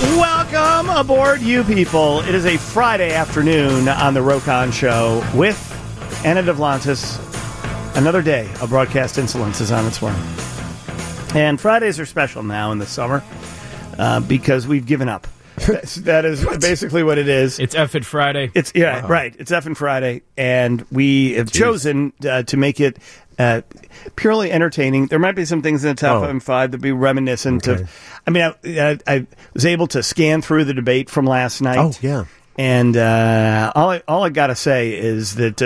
Welcome aboard, you people. It is a Friday afternoon on the Rokon Show with Anna Devlantis. Another day of broadcast insolence is on its way. And Fridays are special now in the summer because we've given up. That is basically what it is. It's Effin' Friday. Right. It's Effin' Friday, and we have chosen to make it purely entertaining. There might be some things in the top 5 that be reminiscent of. I mean, I was able to scan through the debate from last night. Oh, yeah. And all I got to say is that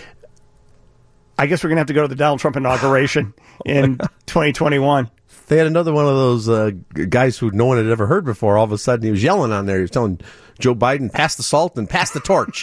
I guess we're going to have to go to the Donald Trump inauguration in 2021. They had another one of those guys who no one had ever heard before. All of a sudden, he was yelling on there. He was telling Joe Biden, pass the salt and pass the torch.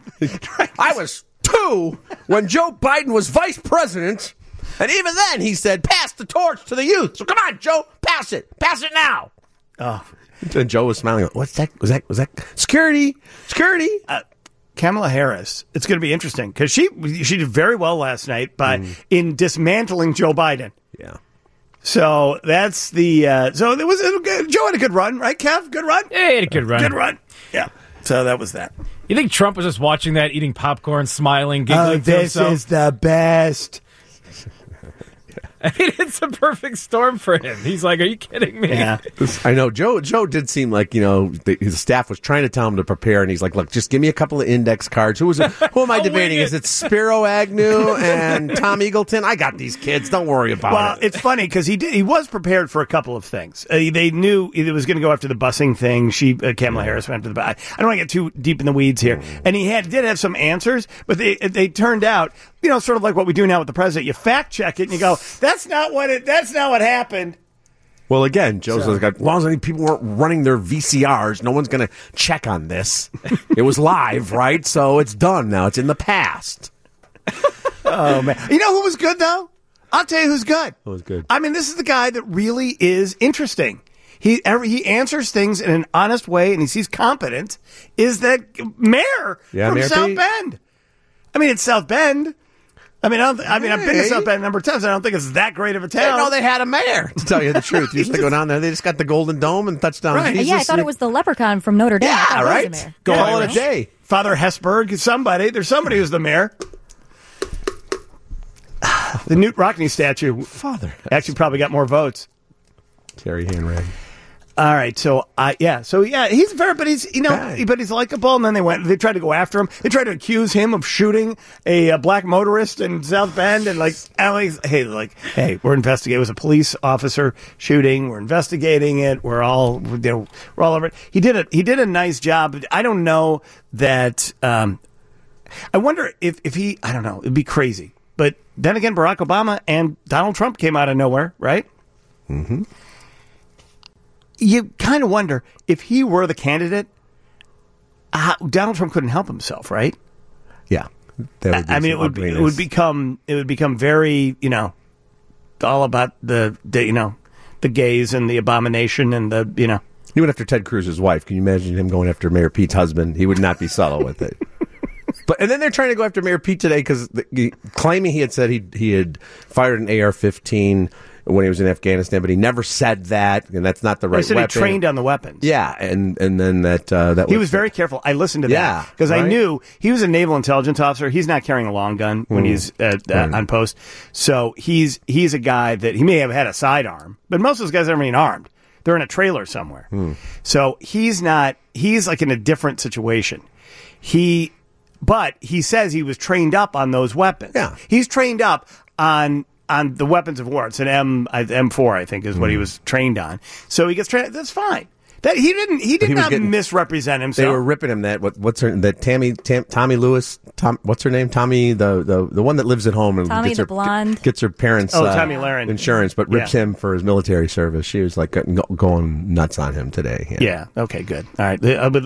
I was 2 when Joe Biden was vice president, and even then he said, pass the torch to the youth. So come on, Joe, pass it. Pass it now. Oh. And Joe was smiling. What's that? Was that security? Security? Kamala Harris. It's going to be interesting because she did very well last night in dismantling Joe Biden. Yeah. So that's the so it was Joe had a good run, right, Kev? Good run? Yeah, he had a good run. Good run. Yeah. So that was that. You think Trump was just watching that, eating popcorn, smiling, giggling to himself? This is the best. I mean, it's a perfect storm for him. He's like, are you kidding me? Yeah. I know. Joe did seem like, his staff was trying to tell him to prepare, and he's like, look, just give me a couple of index cards. Who am I debating? Is it Spiro Agnew and Tom Eagleton? I got these kids. Don't worry about it. Well, it's funny because he was prepared for a couple of things. They knew it was going to go after the busing thing. Kamala Harris went after the bus. I don't want to get too deep in the weeds here. And he did have some answers, but they turned out, sort of like what we do now with the president. You fact check it and you go, that's not what happened. Well, again, Joe's like, as long as any people weren't running their VCRs, no one's going to check on this. It was live, right? So it's done now. It's in the past. Oh, man. You know who was good, though? I'll tell you who's good. Who was good? I mean, this is the guy that really is interesting. He answers things in an honest way, and he's competent. Is that mayor from Mayor South Pete? Bend? I mean, it's South Bend. I mean, I've been to South Bend a number of times. I don't think it's that great of a town. No, they had a mayor, to tell you the truth. You used to go down there. They just got the Golden Dome and touchdown. Right. Jesus. Yeah, I thought it was the leprechaun from Notre Dame. Yeah, right. Call it a day. Father Hesburgh, there's somebody who's the mayor. The Newt Rockney statue. Father actually probably got more votes. Terry Hanrag. All right, he's fair, but he's likable. And then they tried to go after him. They tried to accuse him of shooting a black motorist in South Bend, and hey, we're investigating. It was a police officer shooting. We're investigating it. We're all over it. He did a nice job. I don't know that. I wonder if he. I don't know. It'd be crazy. But then again, Barack Obama and Donald Trump came out of nowhere, right? Mm-hmm. You kind of wonder if he were the candidate, Donald Trump couldn't help himself, right? Yeah, it would become very all about the gays and the abomination and the. He went after Ted Cruz's wife. Can you imagine him going after Mayor Pete's husband? He would not be subtle with it. And then they're trying to go after Mayor Pete today because claiming he had said he had fired an AR-15 when he was in Afghanistan, but he never said that, and that's not the right weapon. He said he trained on the weapons. Yeah, and then that he was very careful. I listened to that because I knew he was a naval intelligence officer. He's not carrying a long gun when he's on post, so he's a guy that he may have had a sidearm, but most of those guys aren't even armed. They're in a trailer somewhere, so he's not. He's like in a different situation. But he says he was trained up on those weapons. Yeah, he's trained up on the weapons of war. It's an M4, I think, is what he was trained on. So he gets trained. That's fine. That he did not misrepresent himself. They were ripping him. Tommy Lewis. What's her name? Tommy, the one that lives at home and Tommy the blonde gets her parents Tommy Lahren insurance, but rips him for his military service. She was like going nuts on him today. Yeah. Okay. Good. All right.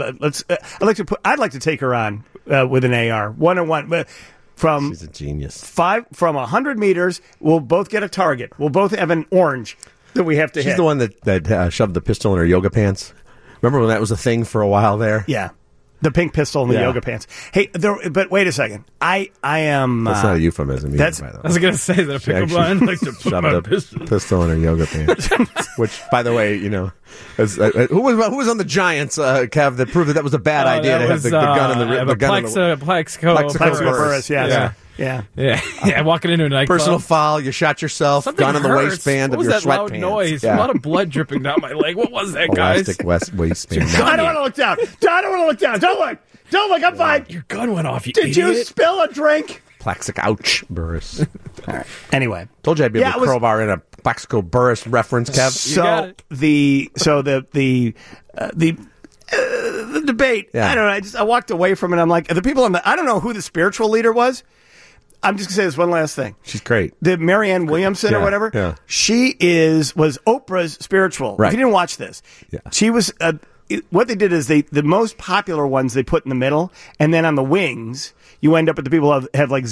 I'd like to take her on with an AR 1-on-1. She's a genius. From 100 meters, we'll both get a target. We'll both have an orange that we have to hit. She's the one that shoved the pistol in her yoga pants. Remember when that was a thing for a while there? Yeah. The pink pistol and the Yeah. yoga pants. Hey, but wait a second. I am. That's not a euphemism either, that's- by the way. I was going to say that a pickle blind like to put Shoved my a pistol. pistol in her yoga pants. Which, by the way, who was on the Giants, Kev, that proved that was a bad idea to have the gun in the gun in the Plaxico Plaxico Burress. Burress, yes. Yeah. Yeah. Walking into a nightclub. personal foul. You shot yourself. Something gun in the hurts. waistband What of was your that loud sweatpants. noise? Yeah. A lot of blood dripping down my leg. What was that, guys? Elastic waistband. I don't want to look down. I don't want to look down. Don't look. Don't look. I'm fine. Your gun went off, you Did you idiot. spill a drink? Plaxico, ouch, Burris. Anyway. Told you I'd be able to it was- crowbar in a Plaxico Burris reference, Kev. got So it. the debate. Yeah. I don't know. I walked away from it. I'm like, the people I don't know who the spiritual leader was. I'm just gonna say this one last thing. She's great. The Marianne Williamson or Yeah, whatever. yeah. She was Oprah's spiritual. Right. If you didn't watch this, Yeah. she was. What they did is the most popular ones they put in the middle, and then on the wings you end up with the people who have like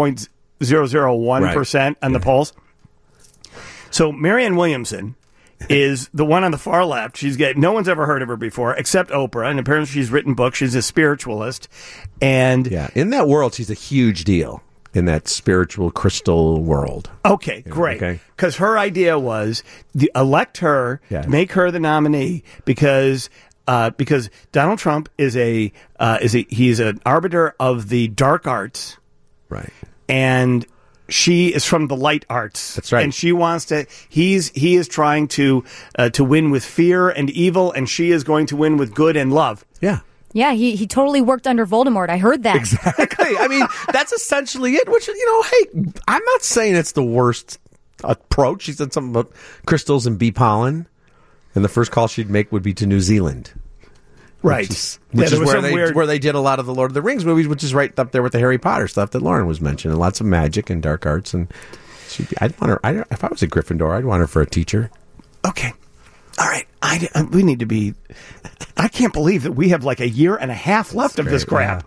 0.001% on the polls. So Marianne Williamson is the one on the far left. No one's ever heard of her before except Oprah, and apparently she's written books. She's a spiritualist, and Yeah, in that world, she's a huge deal. In that spiritual crystal world. okay, great. okay. Because her idea was elect her, Yeah. make her the nominee because Donald Trump is he's an arbiter of the dark arts, Right. and she is from the light arts. That's right. And she wants to. He is trying to win with fear and evil, and she is going to win with good and love. Yeah. Yeah, he totally worked under Voldemort. I heard that. Exactly. I mean, that's essentially it, which, hey, I'm not saying it's the worst approach. She said something about crystals and bee pollen, and the first call she'd make would be to New Zealand. Right. Which is where they did a lot of the Lord of the Rings movies, which is right up there with the Harry Potter stuff that Lauren was mentioning. Lots of magic and dark arts. And I'd want her, if I was a Gryffindor, I'd want her for a teacher. Okay. All right. We need to be. I can't believe that we have like a year and a half left of this crap.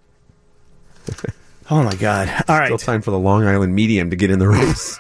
Oh my God. All right. Still time for the Long Island medium to get in the race.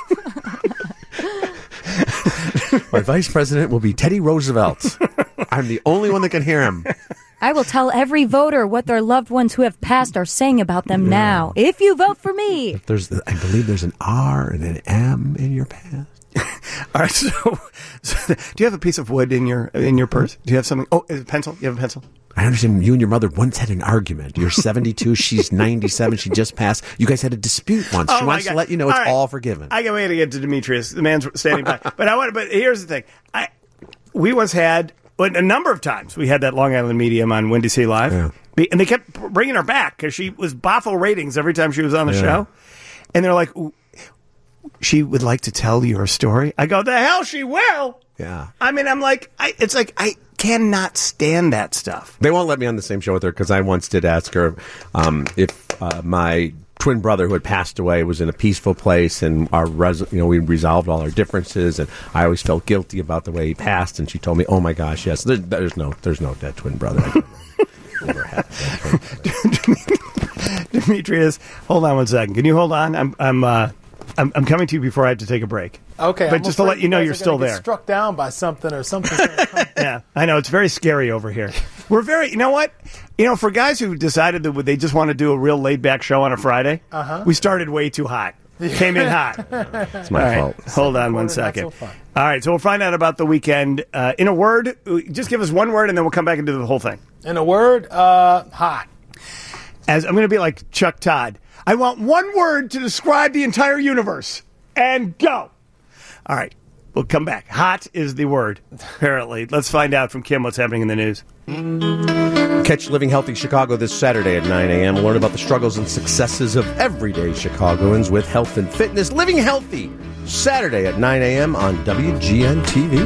My vice president will be Teddy Roosevelt. I'm the only one that can hear him. I will tell every voter what their loved ones who have passed are saying about them now. If you vote for me. I believe there's an R and an M in your past. All right. So, do you have a piece of wood in your purse? Do you have something? Oh, is it a pencil? You have a pencil? I understand you and your mother once had an argument. You're 72, she's 97, she just passed. You guys had a dispute once. Oh, She my wants God. to let you know it's All right. all forgiven. I can't wait to get to Demetrius. The man's standing by. But here's the thing. We once had a number of times we had that Long Island medium on Windy City Live, Yeah. and they kept bringing her back because she was boffo ratings every time she was on the show, and they're like, she would like to tell your story. I go, the hell she will. Yeah. I mean, I'm like, it's like I cannot stand that stuff. They won't let me on the same show with her because I once did ask her if my twin brother who had passed away was in a peaceful place and we resolved all our differences, and I always felt guilty about the way he passed, and she told me, oh my gosh, yes, there's no dead twin brother. Never had a dead twin brother. Demetrius, hold on one second. Can you hold on? I'm coming to you before I have to take a break. Okay, But I'm just to afraid let you know guys you're are still gonna get there. Struck down by something or something. Yeah, I know. It's very scary over here. We're very, you know what? For guys who decided that they just want to do a real laid back show on a Friday, we started way too hot. Came in hot. It's my All right, fault. hold on one Not so second. fun. All right, so we'll find out about the weekend. In a word, just give us one word and then we'll come back and do the whole thing. In a word, hot. As I'm going to be like Chuck Todd. I want one word to describe the entire universe. And go. All right. We'll come back. Hot is the word, apparently. Let's find out from Kim what's happening in the news. Catch Living Healthy Chicago this Saturday at 9 a.m. Learn about the struggles and successes of everyday Chicagoans with health and fitness. Living Healthy, Saturday at 9 a.m. on WGN TV.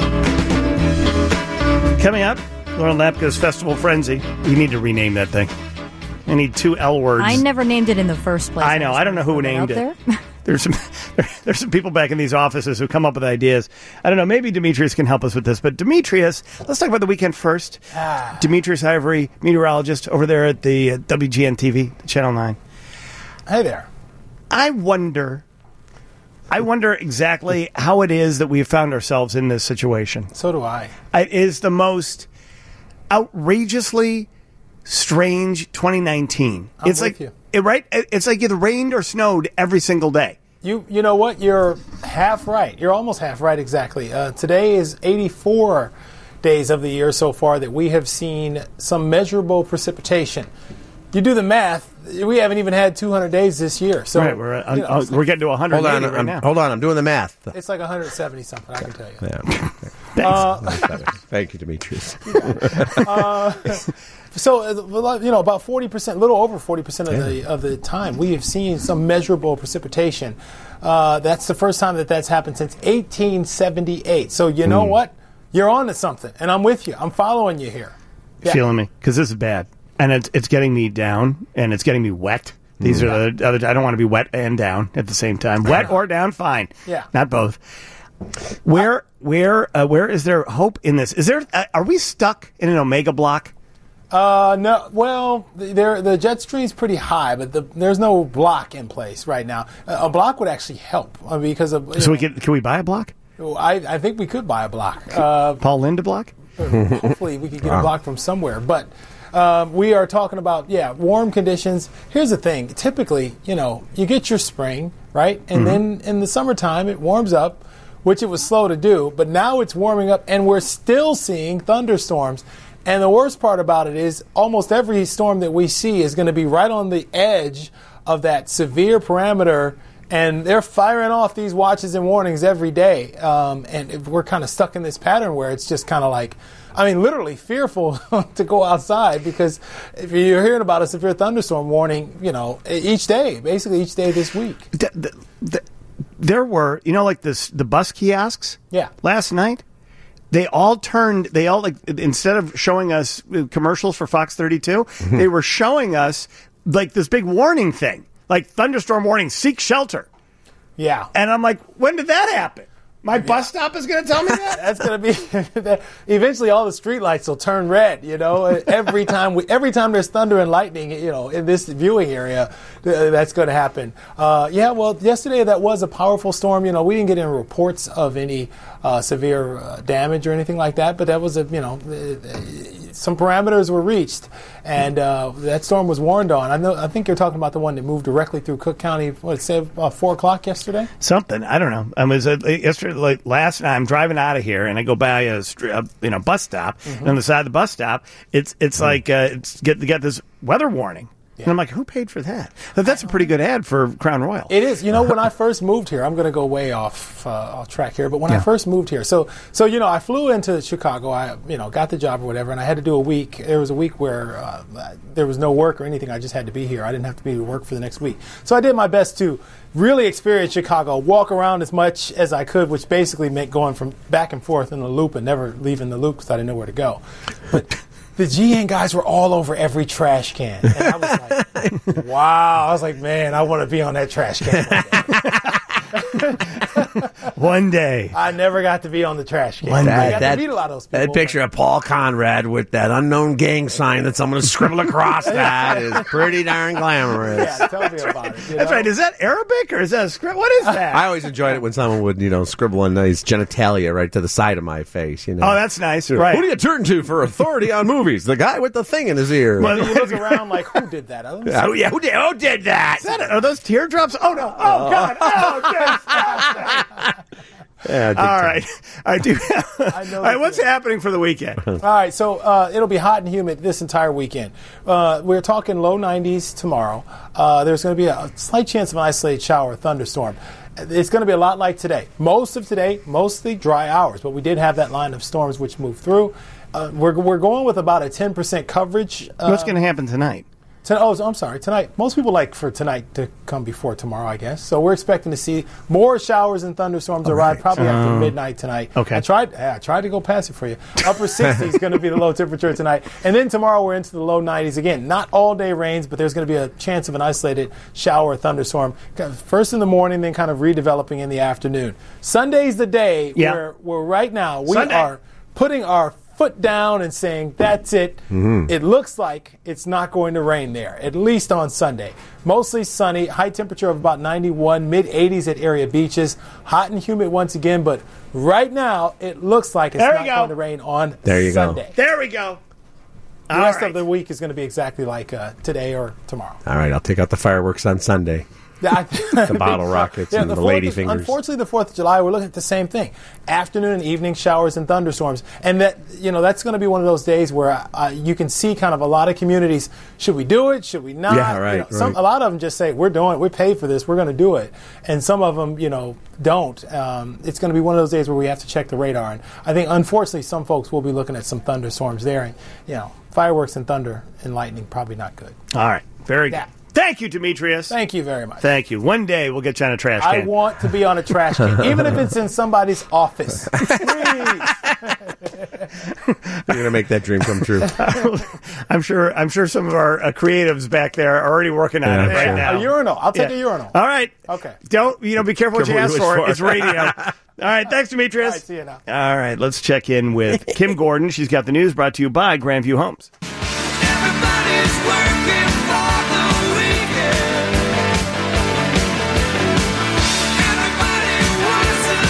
Coming up, Lauren Lapka's Festival Frenzy. You need to rename that thing. I need 2 L words. I never named it in the first place. I know. I don't know who named Out it. there. There's some people back in these offices who come up with ideas. I don't know. Maybe Demetrius can help us with this. But Demetrius, let's talk about the weekend first. Demetrius Ivory, meteorologist over there at the WGN TV, Channel 9. Hey there. I wonder exactly how it is that we've found ourselves in this situation. So do I. It is the most outrageously strange 2019. I'm It's with like you. right. It's like it rained or snowed every single day. You know what? You're half right. You're almost half right, exactly. Today is 84 days of the year so far that we have seen some measurable precipitation. You do the math, we haven't even had 200 days this year. So Right, we're getting to 180 Hold on, right now. hold on. I'm doing the math. it's like 170 something, I can tell you. Yeah. Thank you, Demetrius. So, about 40%, a little over 40% of the time, we have seen some measurable precipitation. That's the first time that's happened since 1878. So, you know what? You're on to something, and I'm with you. I'm following you here. Yeah. Feeling me because this is bad, and it's getting me down, and it's getting me wet. These are the other. I don't want to be wet and down at the same time. Wet or down, fine. Yeah. Not both. Where is there hope in this? Is there? Are we stuck in an omega block? No. Well, the jet stream's pretty high, but there's no block in place right now. A block would actually help because of. So can we buy a block? I think we could buy a block. Paul Linda block? Hopefully, we could get a block from somewhere, but. We are talking about, warm conditions. Here's the thing. Typically, you get your spring, right? And then in the summertime, it warms up, which it was slow to do. But now it's warming up, and we're still seeing thunderstorms. And the worst part about it is almost every storm that we see is going to be right on the edge of that severe parameter. And they're firing off these watches and warnings every day. And we're kind of stuck in this pattern where it's just kind of like, literally fearful to go outside because if you're hearing about a severe thunderstorm warning, each day this week. There were, the bus kiosks last night. They all instead of showing us commercials for Fox 32, they were showing us like this big warning thing, like thunderstorm warning, seek shelter. Yeah. And I'm like, when did that happen? My bus stop is going to tell me that? That's going to be eventually all the streetlights will turn red, every time there's thunder and lightning, in this viewing area, that's going to happen. Well, yesterday that was a powerful storm. We didn't get any reports of any severe damage or anything like that, but that was some parameters were reached, and that storm was warned on. I think you're talking about the one that moved directly through Cook County. 4 o'clock yesterday? Something, I don't know. I was yesterday, last night. I'm driving out of here, and I go by a bus stop. And on the side of the bus stop, it's like get this weather warning. Yeah. And I'm like, who paid for that? That's a pretty good ad for Crown Royal. It is. When I first moved here, I'm going to go way off track here, but when I first moved here, so I flew into Chicago. I got the job or whatever, and I had to do a week. There was a week where there was no work or anything. I just had to be here. I didn't have to be to work for the next week. So I did my best to really experience Chicago, walk around as much as I could, which basically meant going from back and forth in the loop and never leaving the loop because I didn't know where to go. But the GN guys were all over every trash can. And I was like, wow. I was like, man, I want to be on that trash can one day. One day. I never got to be on the trash can. One day. I got to meet a lot of those people. That picture of Paul Conrad with that unknown gang sign that someone scribbled across that is pretty darn glamorous. Yeah, tell me about it. That's right. Is that Arabic or is that a script? What is that? I always enjoyed it when someone would, scribble a nice genitalia right to the side of my face. Oh, that's nice. Right. Who do you turn to for authority on movies? The guy with the thing in his ear. Well, you look around like, who did that? Who did that? Is that are those teardrops? Oh, no. Oh, God. Oh, just stop. Yeah, all right. I do. All right, what's happening for the weekend? All right, so it'll be hot and humid this entire weekend. We're talking low 90s tomorrow. There's going to be a slight chance of an isolated shower or thunderstorm. It's going to be a lot like today. Most of today, mostly dry hours, but we did have that line of storms which moved through. We're going with about a 10% coverage. What's going to happen tonight? I'm sorry. Tonight, most people like for tonight to come before tomorrow, I guess. So we're expecting to see more showers and thunderstorms arrive probably after midnight tonight. Okay. I tried to go past it for you. Upper 60s going to be the low temperature tonight, and then tomorrow we're into the low 90s again. Not all day rains, but there's going to be a chance of an isolated shower or thunderstorm first in the morning, then kind of redeveloping in the afternoon. Sunday's the day where right now we are putting our foot down and saying, that's it. It looks like it's not going to rain there, at least on Sunday. Mostly sunny, high temperature of about 91, mid-80s at area beaches. Hot and humid once again, but right now it looks like it's not going to rain on Sunday. There we go. The rest of the week is going to be exactly like today or tomorrow. All right, I'll take out the fireworks on Sunday. The bottle rockets and the lady fingers. Unfortunately, the 4th of July, we're looking at the same thing. Afternoon and evening showers and thunderstorms. And that's going to be one of those days where you can see kind of a lot of communities, should we do it? Should we not? Yeah, right. A lot of them just say, we're doing it. We paid for this. We're going to do it. And some of them, don't. It's going to be one of those days where we have to check the radar. And I think, unfortunately, some folks will be looking at some thunderstorms there. And, fireworks and thunder and lightning, probably not good. All right. Very good. Thank you, Demetrius. Thank you very much. Thank you. One day we'll get you on a trash can. I want to be on a trash can, even if it's in somebody's office. Please. You're going to make that dream come true. I'm sure some of our creatives back there are already working on it right now. A urinal. I'll take a urinal. All right. Okay. Don't, be careful what you ask for. It's radio. All right. Thanks, Demetrius. All right, see you now. All right. Let's check in with Kim Gordon. She's got the news brought to you by Grandview Homes. Everybody's working for the weekend. Everybody wants a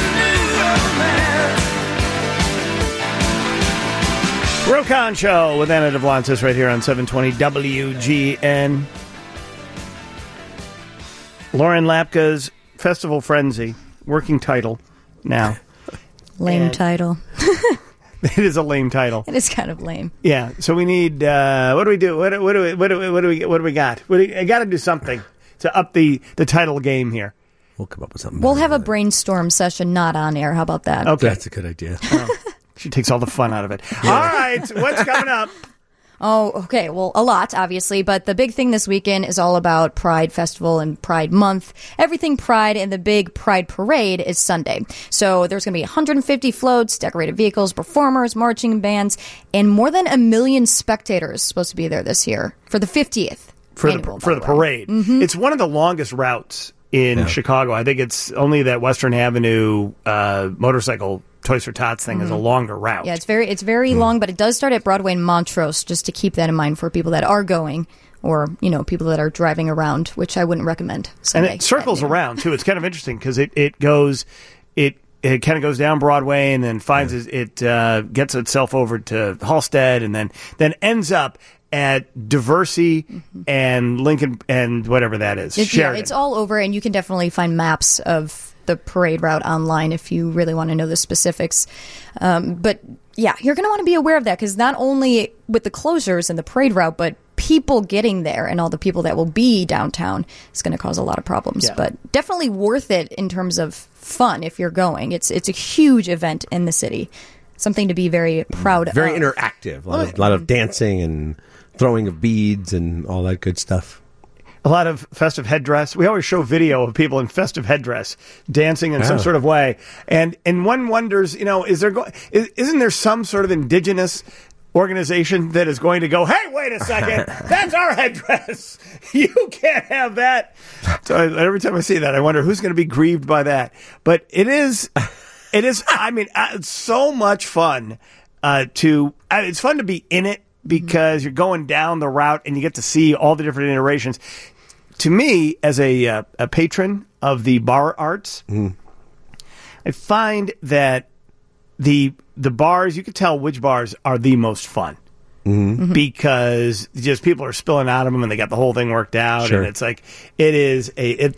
new romance. Rokon Show with Anna Devlantis right here on 720 WGN. Lauren Lapka's Festival Frenzy, working title now. Lame title. It is a lame title. It is kind of lame. Yeah. So we need. What do we do? What do we got? I got to do something to up the title game here. We'll come up with something. We'll have a brainstorm session not on air. How about that? Okay, that's a good idea. She takes all the fun out of it. All right. What's coming up? Oh, okay. Well, a lot, obviously, but the big thing this weekend is all about Pride Festival and Pride Month. Everything Pride, and the big Pride Parade is Sunday. So there's going to be 150 floats, decorated vehicles, performers, marching bands, and more than 1 million spectators supposed to be there this year for the 50th annual, for the parade. Mm-hmm. It's one of the longest routes in Chicago. I think it's only that Western Avenue motorcycle Toys for Tots thing is a longer route. Yeah, it's very long, but it does start at Broadway and Montrose, just to keep that in mind for people that are going, or people that are driving around, which I wouldn't recommend. And it circles around too. It's kind of interesting because it kind of goes down Broadway and then finds it gets itself over to Halstead and then ends up at Diversey and Lincoln and whatever that is. It's all over, and you can definitely find maps of the parade route online if you really want to know the specifics. But yeah, you're going to want to be aware of that, because not only with the closures and the parade route, but people getting there and all the people that will be downtown is going to cause a lot of problems. Yeah. But definitely worth it in terms of fun if you're going. It's a huge event in the city. Something to be very proud of. Very interactive. A lot of dancing and throwing of beads and all that good stuff. A lot of festive headdress. We always show video of people in festive headdress dancing in some sort of way, and one wonders, isn't there some sort of indigenous organization that is going to go, hey, wait a second, that's our headdress. You can't have that. So every time I see that, I wonder who's going to be grieved by that. But it is. I mean, it's so much fun it's fun to be in it, because you're going down the route and you get to see all the different iterations. To me, as a patron of the bar arts, I find that the bars, you can tell which bars are the most fun. Because just people are spilling out of them and they got the whole thing worked out. Sure. And it's like, it's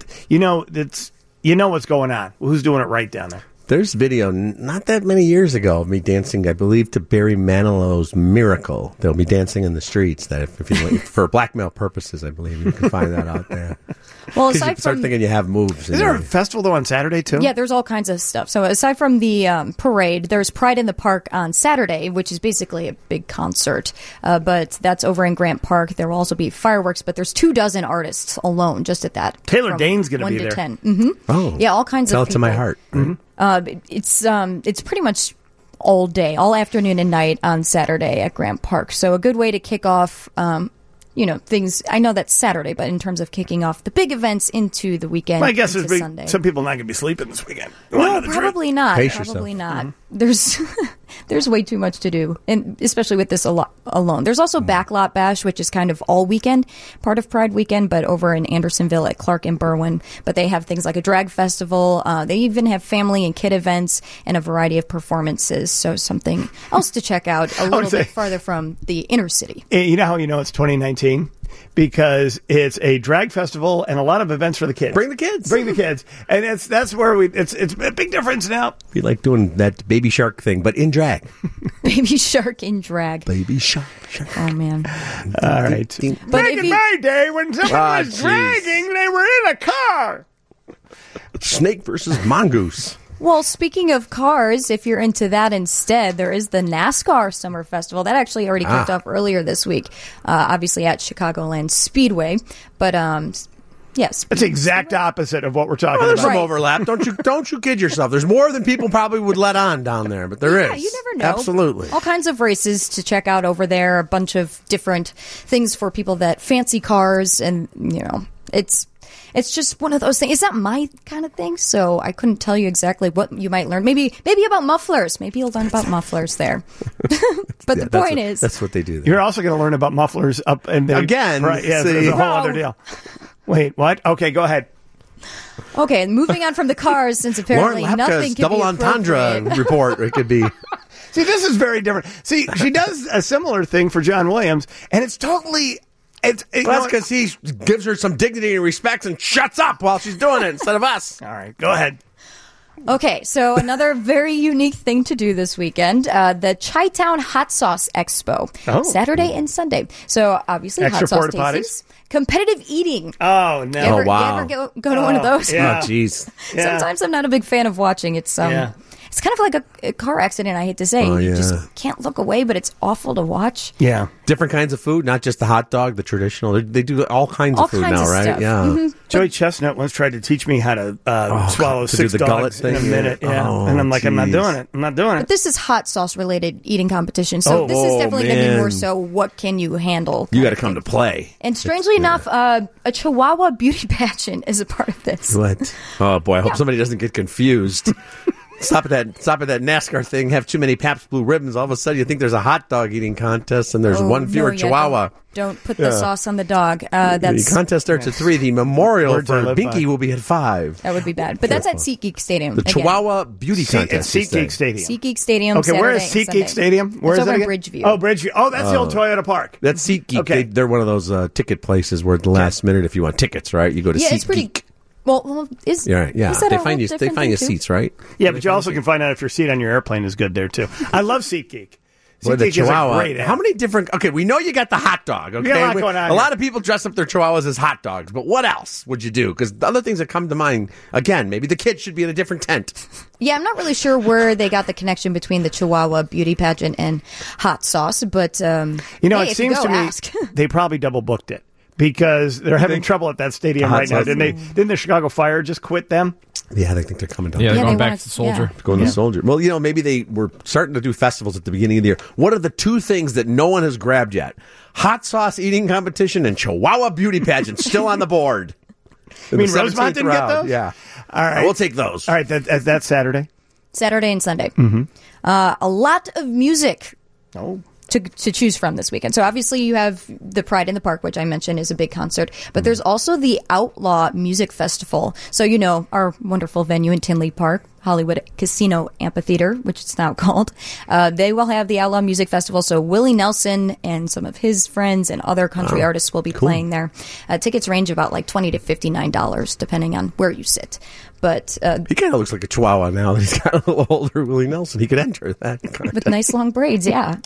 what's going on. Who's doing it right down there? There's video not that many years ago of me dancing, I believe, to Barry Manilow's Miracle. They'll be dancing in the streets. That if you for blackmail purposes, I believe you can find that out there. Well, aside you start thinking you have moves. Is there a festival though on Saturday too? Yeah, there's all kinds of stuff. So aside from the parade, there's Pride in the Park on Saturday, which is basically a big concert. But that's over in Grant Park. There will also be fireworks, but there's 24 artists alone just at that. Taylor Dane's going to be 1 to there. 10. Mm-hmm. Oh, yeah, all kinds tell of it to my heart. It's pretty much all day, all afternoon and night on Saturday at Grant Park. So a good way to kick off, things. I know that's Saturday, but in terms of kicking off the big events into the weekend, my guess is Sunday. Some people not going to be sleeping this weekend. No, probably not. Pace probably yourself. not. There's there's way too much to do, and especially with this alone. There's also Backlot Bash, which is kind of all weekend, part of Pride Weekend, but over in Andersonville at Clark and Berwyn. But they have things like a drag festival. They even have family and kid events and a variety of performances. So something else to check out a little bit farther from the inner city. You know how you know it's 2019? Because it's a drag festival and a lot of events for the kids. Bring the kids. Bring the kids. And that's where it's a big difference now. Be like doing that Baby Shark thing, but in drag. Baby Shark in drag. Baby Shark. Oh, man. All right. But Back if in you- my day, when someone was jeez. dragging, they were in a car. Snake versus mongoose. Well, speaking of cars, if you're into that instead, there is the NASCAR Summer Festival. That actually already kicked off earlier this week, obviously at Chicagoland Speedway. But, yes. It's the exact opposite of what we're talking Well, there's about. some overlap. Don't you kid yourself. There's more than people probably would let on down there, but there is. Yeah, you never know. Absolutely. All kinds of races to check out over there, a bunch of different things for people that fancy cars, and, it's just one of those things. It's not my kind of thing, so I couldn't tell you exactly what you might learn. Maybe about mufflers. Maybe you'll learn about mufflers there. But the point is... That's what they do there. You're also going to learn about mufflers up and there. Again, Right, yeah, see. there's a whole No. other deal. Wait, what? Okay, go ahead. Okay, moving on from the cars, since Lauren apparently nothing Lapka's can double be entendre appropriate. report. It could be. See, this is very different. See, she does a similar thing for John Williams, and it's totally... Well, that's because he gives her some dignity and respect and shuts up while she's doing it instead of us. All right, go ahead. Okay, so another very unique thing to do this weekend, the Chi-Town Hot Sauce Expo, Oh. Saturday and Sunday. So obviously Extra hot sauce porta potties? tastings, competitive eating. Oh, no. You ever, wow. you ever go to one of those? yeah. Oh, jeez. Yeah. Sometimes I'm not a big fan of watching. It's it's kind of like a car accident, I hate to say. Oh, You yeah. just can't look away, but it's awful to watch. Yeah. Different kinds of food, not just the hot dog, the traditional. They do all kinds All of food kinds now, of right? stuff. Yeah. Mhm. Joey Chestnut once tried to teach me how to swallow to do 6 the gullet dogs in a thing? minute. Yeah. Oh, and I'm like, I'm not geez. doing it. I'm not doing But it. this is hot sauce related eating competition, so this is definitely going to be man. more so what can you handle. You kind got to of come thing. to play. And strangely enough, a Chihuahua beauty pageant is a part of this. What? Oh boy, I hope Yeah. somebody doesn't get confused. Stop at that NASCAR thing. Have too many Pabst Blue Ribbons. All of a sudden, you think there's a hot dog eating contest, and there's Oh, one fewer no, yeah, Chihuahua. Don't put the sauce on the dog. The That's contest starts at 3. The memorial Words I for live Binky by. will be at 5. that would be bad. But that's at SeatGeek Stadium. The again. Chihuahua Beauty It's Contest. you say. SeatGeek Stadium. SeatGeek Stadium. Okay, where is Saturday and SeatGeek Sunday. Stadium? Where It's is over that in again? Bridgeview. Oh, Bridgeview. Oh, that's the old Toyota Park. That's SeatGeek. Okay. They're one of those ticket places where at the last minute, if you want tickets, right, you go to Yeah, SeatGeek. it's pretty. Well, is Yeah, right, yeah. is that They a find whole you. They different find you thing, too? seats, right? Yeah, but you also can find out if your seat on your airplane is good there, too. I love SeatGeek. Boy, the SeatGeek is a Chihuahua. great app. How many different? Okay, we know you got the hot dog. Okay, got a lot going on a lot here. of people dress up their Chihuahuas as hot dogs, but what else would you do? Because the other things that come to mind, again, maybe the kids should be in a different tent. Yeah, I'm not really sure where they got the connection between the Chihuahua beauty pageant and hot sauce, but You know, hey, it if you seems go, to me ask. they probably double booked it because they're having trouble at that stadium Hot right now. sauce? Didn't the Chicago Fire just quit them? Yeah, I think they're coming down. Yeah, they're Yeah, going they back wanna- to the Soldier. yeah. Going to the Soldier. Well, maybe they were starting to do festivals at the beginning of the year. What are the 2 things that no one has grabbed yet? Hot sauce eating competition and Chihuahua beauty pageant still on the board. I mean, Rosemont didn't get those? Yeah. All right. We'll take those. All right, that's Saturday. Saturday and Sunday. Mm-hmm. A lot of music Oh. to choose from this weekend. So obviously you have the Pride in the Park, which I mentioned is a big concert, but there's also the Outlaw Music Festival. So our wonderful venue in Tinley Park, Hollywood Casino Amphitheater, which it's now called. They will have the Outlaw Music Festival. So Willie Nelson and some of his friends and other country artists will be playing there. Tickets range about like $20 to $59, depending on where you sit. But He kind of looks like a Chihuahua now that he's got a little older Willie Nelson. He could enter that. with nice long braids, yeah.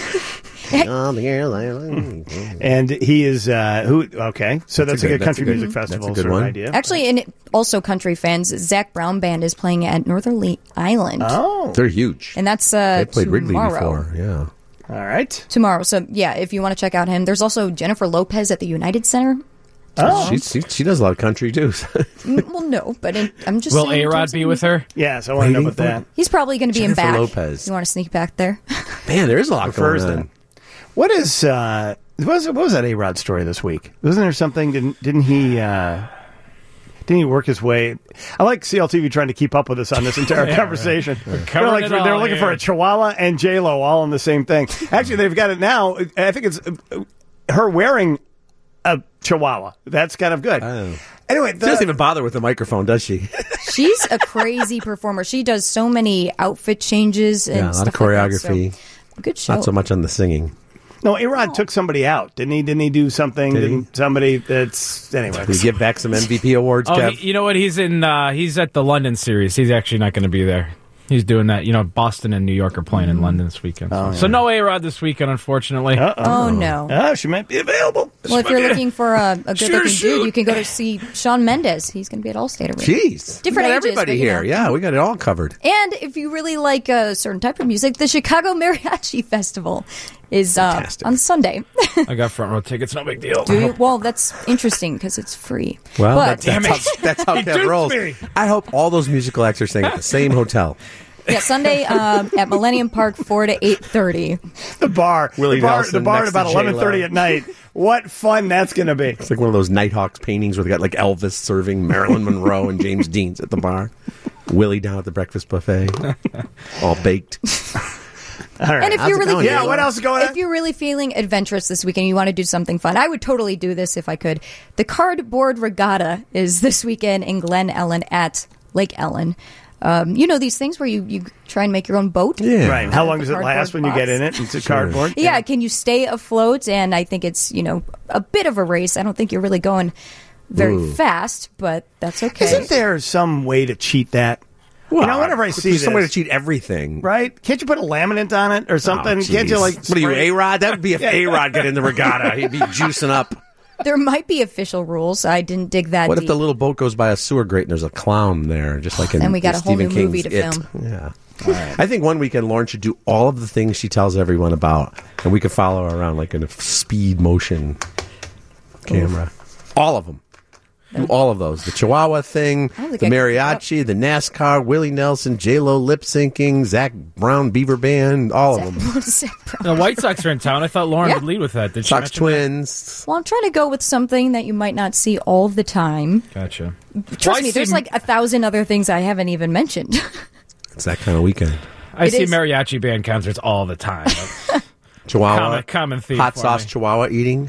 And he is who? Okay, so that's a good country music festival. That's a good sort of one. idea. Actually, and also country fans, Zach Brown Band is playing at Northerly Island. Oh, They're huge. And that's They played Wrigley tomorrow. before. Yeah. all right. Tomorrow. So, yeah, if you want to check out him. There's also Jennifer Lopez at the United Center. Oh, She does a lot of country too. Well, no, but I'm just Will saying in A-Rod terms be of- with her? yes, I want to know Waiting about for that. He's probably going to be in Jennifer back. Lopez. You want to sneak back there? Man, there is a lot going Thursday. on. What is what was that A-Rod story this week? Wasn't there something? Didn't he? Didn't he work his way? I like CLTV trying to keep up with us on this entire conversation. covering it all They're looking for here. a Chihuahua and J-Lo all in the same thing. Actually, they've got it now. I think it's her wearing a Chihuahua. That's kind of good. Oh. Anyway, She doesn't even bother with the microphone, does she? She's a crazy performer. She does so many outfit changes and Yeah, a lot of stuff like that, choreography. so good show. Not so much on the singing. no, A-Rod took somebody out, didn't he? Didn't he do something? Did he? Didn't somebody that's anyway? We give back some MVP awards, Oh, Kev. you know what? He's at the London series. He's actually not going to be there. He's doing that. You know, Boston and New York are playing in London this weekend. So no A-Rod this weekend, unfortunately. Oh no. Oh, she might be available. Well, if you're looking for a good looking shoot. dude, you can go to see Shawn Mendes. He's going to be at Allstate Arena. Jeez. Different we got ages, everybody but, you here. know. Yeah, we got it all covered. And if you really like a certain type of music, the Chicago Mariachi Festival is Fantastic. on Sunday. I got front row tickets. No big deal. Do you? Well, that's interesting because it's free. Well, but that's how Kev duped rolls. me. I hope all those musical acts are staying at the same hotel. yeah, Sunday at Millennium Park, 4 to 8:30. The bar, Willie the bar, Nelson the bar at next about to J-Lo. 11:30 at night. What fun that's going to be! It's like one of those Nighthawks paintings where they got like Elvis serving Marilyn Monroe and James Dean's at the bar. Willie down at the breakfast buffet, all baked. All right. And if How's you're it really going, yeah, what else is going on? If you're really feeling adventurous this weekend, you want to do something fun. I would totally do this if I could. The Cardboard Regatta is this weekend in Glen Ellen at Lake Ellen. You know these things where you try and make your own boat? Yeah. Right. How long The does it last cardboard when you get box. in it? It's a cardboard. Yeah, can you stay afloat? And I think it's, a bit of a race. I don't think you're really going very fast, but that's okay. Isn't there some way to cheat that? Well, whenever I see there's some way to this, cheat everything. right? Can't you put a laminate on it or something? Oh, Can't you jeez. like? What are you, spray- A-Rod? That would be if A-Rod got in the regatta. He'd be juicing up. There might be official rules. I didn't dig that What deep. if the little boat goes by a sewer grate and there's a clown there, just like in And we got a whole Stephen new King's movie to It. film. Yeah. I think one weekend Lauren should do all of the things she tells everyone about, and we could follow her around like in a speed motion camera. All of them. Do all of those. The Chihuahua thing, I don't think the I could mariachi, the NASCAR, Willie Nelson, J-Lo lip syncing, Zach Brown Beaver Band, all of them. What is that, bro? The White Sox are in town. I thought Lauren Yeah. would lead with that. Did she Sox mention Twins. Well, I'm trying to go with something that you might not see all the time. that? Gotcha. Trust me, there's like 1,000 other things I haven't even mentioned. It's that kind of weekend. I It see is. mariachi band concerts all the time. Chihuahua. Common theme. Hot for sauce me. Chihuahua eating.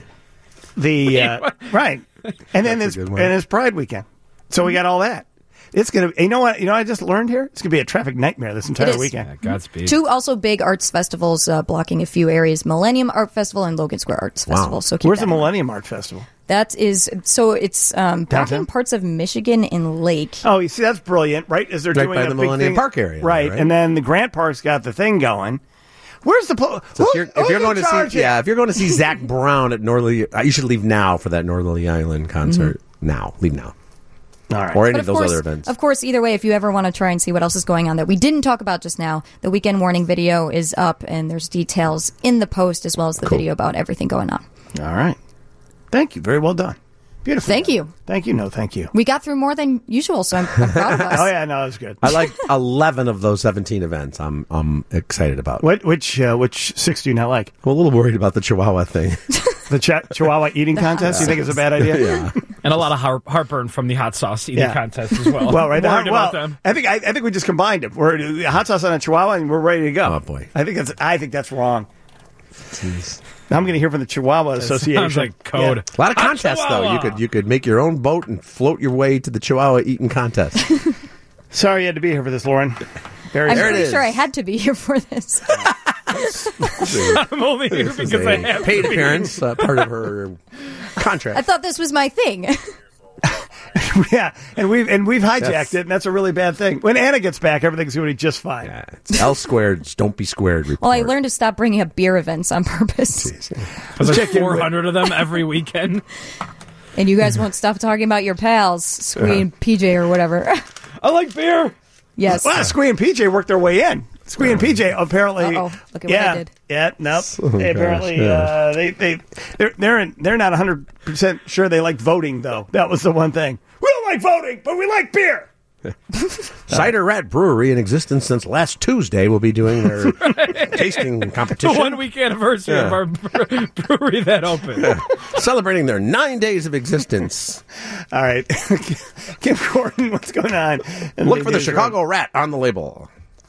The right, and then That's it's a good one. and it's Pride weekend, so we got all that. It's gonna. You know what? I just learned here. It's gonna be a traffic nightmare this entire is. weekend. Yeah, Godspeed. Two also big arts festivals blocking a few areas: Millennium Art Festival and Logan Square Arts Festival. So keep Where's that the in mind. Millennium Art Festival? That is so it's blocking Downtown? parts of Michigan and Lake. Oh, you see, that's brilliant, right? As they're Right doing by a the big Millennium thing. Park area there, right? right? And then the Grant Park's got the thing going. Where's the So if you're going to see, if you're going to see Zach Brown at Northerly, you should leave now for that Northerly Island concert. Now, leave now, all right. or any But of those other events. Of course, either way, if you ever want to try and see what else is going on that we didn't talk about just now, the weekend warning video is up, and there's details in the post as well as the video about everything going on. All right. Thank you. Very well done. Beautiful. Thank you. Thank you. No, thank you. We got through more than usual, so I'm proud of us. Oh yeah, no, that's good. I like 11 of those 17 events. I'm excited about. Which 6 do you not like? I'm a little worried about the Chihuahua thing. The Chihuahua eating contest? You think it's a bad idea? Yeah, And a lot of heartburn from the hot sauce eating Yeah. contest as well. Well, right. Worried Well, about them. I think we just combined it. We're hot sauce on a Chihuahua, and we're ready to go. Oh, boy. I think that's wrong. Now I'm going to hear from the Chihuahua Association. Sounds like code. a lot of contests though. Chihuahua. You could make your own boat and float your way to the Chihuahua eating contest. Sorry you had to be here for this, Lauren. Very I'm There it pretty is. sure I had to be here for this. I'm only here This is because I a have paid to be. appearance, part of her I contract. thought this was my thing. yeah, and we've hijacked That's- it, and that's a really bad thing. When Anna gets back, everything's going to be just fine. Yeah, it's L squared. Don't be squared. Report. Well, I learned to stop bringing up beer events on purpose. There's like Check in with- 400 of them every weekend. And you guys won't stop talking about your pals, Squee and PJ or whatever. I like beer. Yes. Well, Squee and PJ worked their way in. Squee and PJ apparently. Uh-oh. Look at what yeah, I did. Yeah, nope. Oh, They apparently, gosh, they're not 100% sure they like voting though. That was the one thing. We don't like voting, but we like beer. Cider Rat Brewery, in existence since last Tuesday, will be doing their tasting The competition. 1 week anniversary of our brewery that opened. Celebrating their 9 days of existence. All right. Kim Gordon, what's going on? in Look for the news Chicago Rat on the label.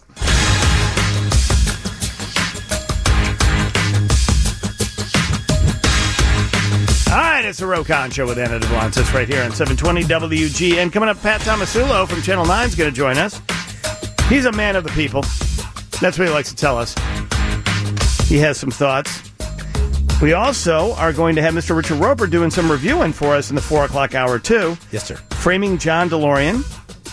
All right, it's the Rokon Show with Anna DeBlancis right here on 720 WGN. Coming up, Pat Tomasulo from Channel 9 is going to join us. He's a man of the people. That's what he likes to tell us. He has some thoughts. We also are going to have Mr. Richard Roper doing some reviewing for us in the 4 o'clock hour, too. Yes, sir. Framing John DeLorean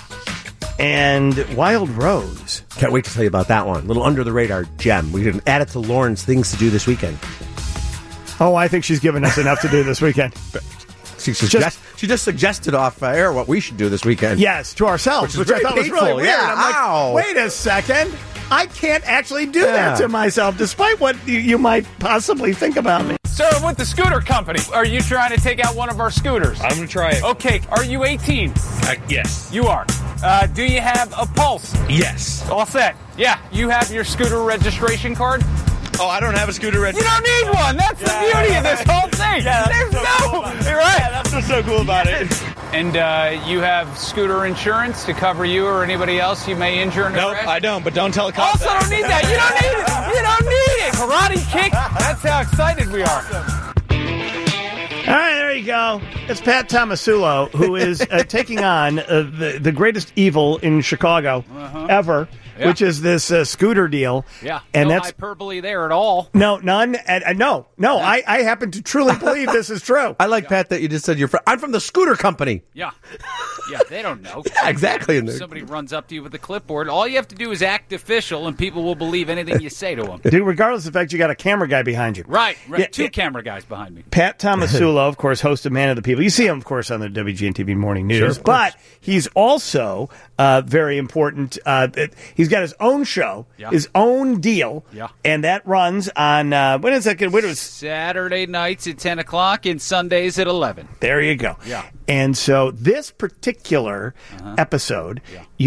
and Wild Rose. Can't wait to tell you about that one. Little under the radar gem. We can add it to Lauren's things to do this weekend. Oh, I think she's given us enough to do this weekend. She just suggested off air what we should do this weekend. Yes, to ourselves, which I very thought was really painful. weird. Yeah, I'm like, ow. wait a second. I can't actually do that to myself, despite what you might possibly think about me. Sir, I'm with the scooter company. Are you trying to take out one of our scooters? I'm going to try it. Okay, are you 18? Yes. You are. Do you have a pulse? Yes. All set. Yeah, you have your scooter registration card? Oh, I don't have a scooter You registration. don't need one. That's the beauty of this whole thing. There's no... Right. That's what's so cool about it. And you have scooter insurance to cover you or anybody else you may injure in a Nope, crash? I don't, but don't tell the cops. Also don't need that. You don't need it. You don't need it. Karate kick. That's how excited we are. All right, there you go. It's Pat Tomasulo, who is taking on the greatest evil in Chicago ever, Yeah. which is this scooter deal. Yeah, and no that's hyperbole there at all. no, none. No. I happen to truly believe this is true. I like, Pat, that you just said you're I'm from the scooter company. Yeah. Yeah, they don't know. Yeah, exactly. If somebody runs up to you with a clipboard, all you have to do is act official, and people will believe anything you say to them. Dude, regardless of the fact you got a camera guy behind you. Right. Yeah, Two yeah. camera guys behind me. Pat Tomasulo, of course, host of Man of the People. You see him, of course, on the WGN TV Morning News. Sure, but he's also very important. He's got his own show, his own deal, and that runs on, when is that? When was Saturday nights at 10 o'clock and Sundays at 11. There you go. Yeah. And so this particular episode,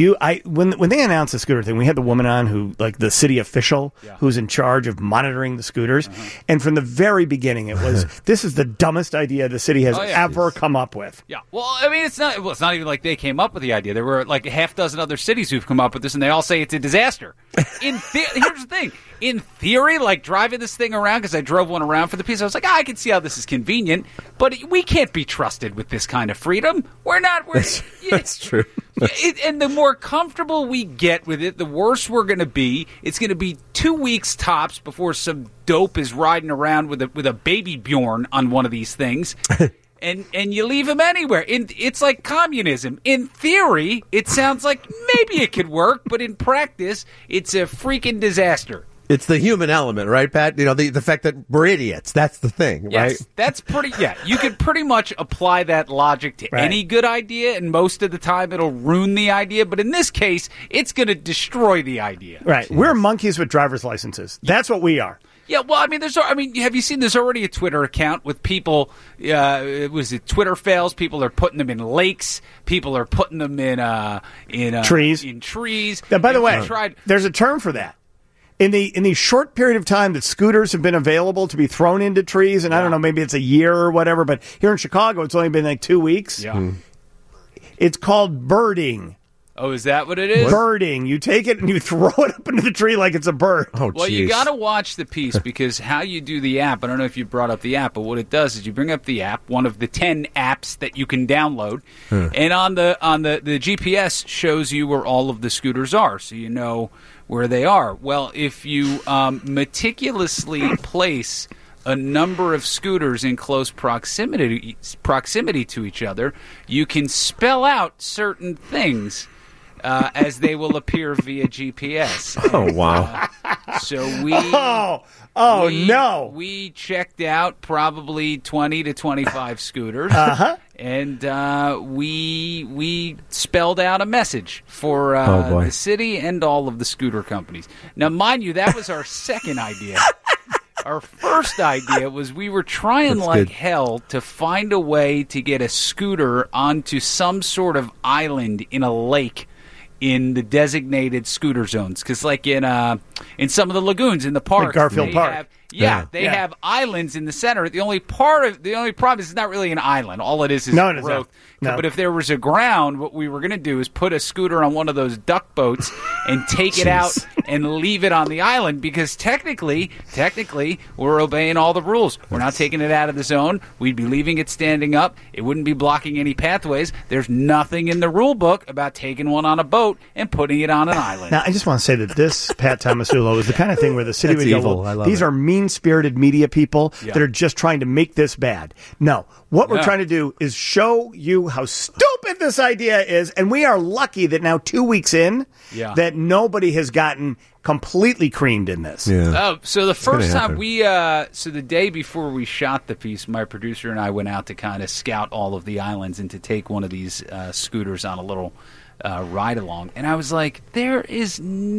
when they announced the scooter thing, we had the woman on who, like the city official who's in charge of monitoring the scooters. And from the very beginning, it was, this is the dumbest idea the city has ever come up with. Yeah. Well, I mean, it's not even like they came up with the idea. There were like a half dozen other cities who've come up with this, and they all say it's a disaster. Here's the thing. In theory, like driving this thing around, because I drove one around for the piece, I was like, I can see how this is convenient, but we can't be trusted with this kind of freedom. We're not. That's true. And the more comfortable we get with it, the worse we're going to be. It's going to be 2 weeks tops before some dope is riding around with a baby Bjorn on one of these things. And you leave him anywhere. It's like communism. In theory, it sounds like maybe it could work, but in practice, it's a freaking disaster. It's the human element, right, Pat? You know, the fact that we're idiots. That's the thing, Yes, right? that's pretty. Yeah, you could pretty much apply that logic to any good idea, and most of the time it'll ruin the idea. But in this case, it's going to destroy the idea. Right. We're monkeys with driver's licenses. That's what we are. Yeah, well, I mean, have you seen? There's already a Twitter account with people. Was it Twitter fails? People are putting them in lakes. People are putting them in trees. In trees. Now, by the way, there's a term for that. In the short period of time that scooters have been available to be thrown into trees, and I don't know, maybe it's a year or whatever, but here in Chicago, it's only been like 2 weeks. Yeah. It's called birding. Oh, is that what it is? Birding. You take it and you throw it up into the tree like it's a bird. Oh, well, you got to watch the piece because how you do the app, I don't know if you brought up the app, but what it does is you bring up the app, one of the 10 apps that you can download, and on the GPS shows you where all of the scooters are, so you know where they are. Well, if you meticulously place a number of scooters in close proximity to each other, you can spell out certain things as they will appear via GPS. Oh, wow. So we checked out probably 20 to 25 scooters. And we spelled out a message for the city and all of the scooter companies. Now, mind you, that was our second idea. Our first idea was we were trying That's like good. hell to find a way to get a scooter onto some sort of island in a lake in the designated scooter zones. Because like in some of the lagoons in the park, Garfield Park. They have islands in the center. The only problem is it's not really an island. All it is No, it isn't. growth. No. But if there was a ground, what we were going to do is put a scooter on one of those duck boats and take it out and leave it on the island, because technically, we're obeying all the rules. We're not taking it out of the zone. We'd be leaving it standing up. It wouldn't be blocking any pathways. There's nothing in the rule book about taking one on a boat and putting it on an island. Now, I just want to say that this Pat Tomasulo is the kind of thing where the city That's would go, evil. well, I love these it. are mean-spirited media people that are just trying to make this bad. No. What we're Yeah. trying to do is show you how stupid this idea is, and we are lucky that now 2 weeks in, that nobody has gotten completely creamed in this. Yeah. Oh, so the first gonna time so the day before we shot the piece, my producer and I went out to kind of scout all of the islands and to take one of these scooters on a little ride along. And I was like, there is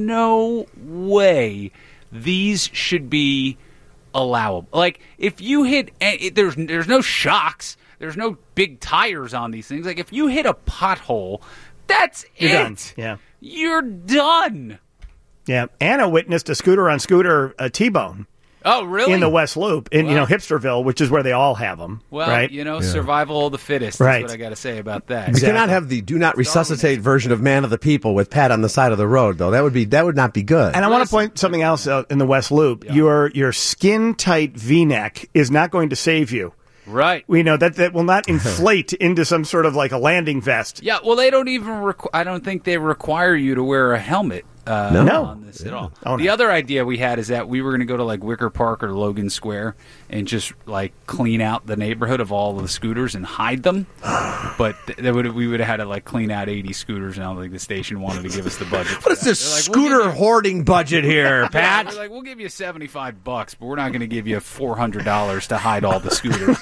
no way these should be allowable. Like, if you hit, there's no shocks, there's no big tires on these things. Like, if you hit a pothole, that's You're it. done. Yeah. You're done. Yeah. Anna witnessed a scooter-on-scooter T-bone Oh, really? in the West Loop, in Wow. Hipsterville, which is where they all have them. Well, right? survival of the fittest Right. is what I got to say about that. We cannot have the do not resuscitate version of Man of the People with Pat on the side of the road, though. That would not be good. And I want to point something else out in the West Loop. Your skin-tight V-neck is not going to save you. Right. We know that will not inflate into some sort of like a landing vest. Yeah, well, they don't even I don't think they require you to wear a helmet No. on this at all. Oh, no. The other idea we had is that we were going to go to like Wicker Park or Logan Square and just like clean out the neighborhood of all of the scooters and hide them. But we would have had to like clean out 80 scooters, and I don't think the station wanted to give us the budget. What is this scooter hoarding budget here, Pat? We're like, we'll give you $75, but we're not going to give you $400 to hide all the scooters.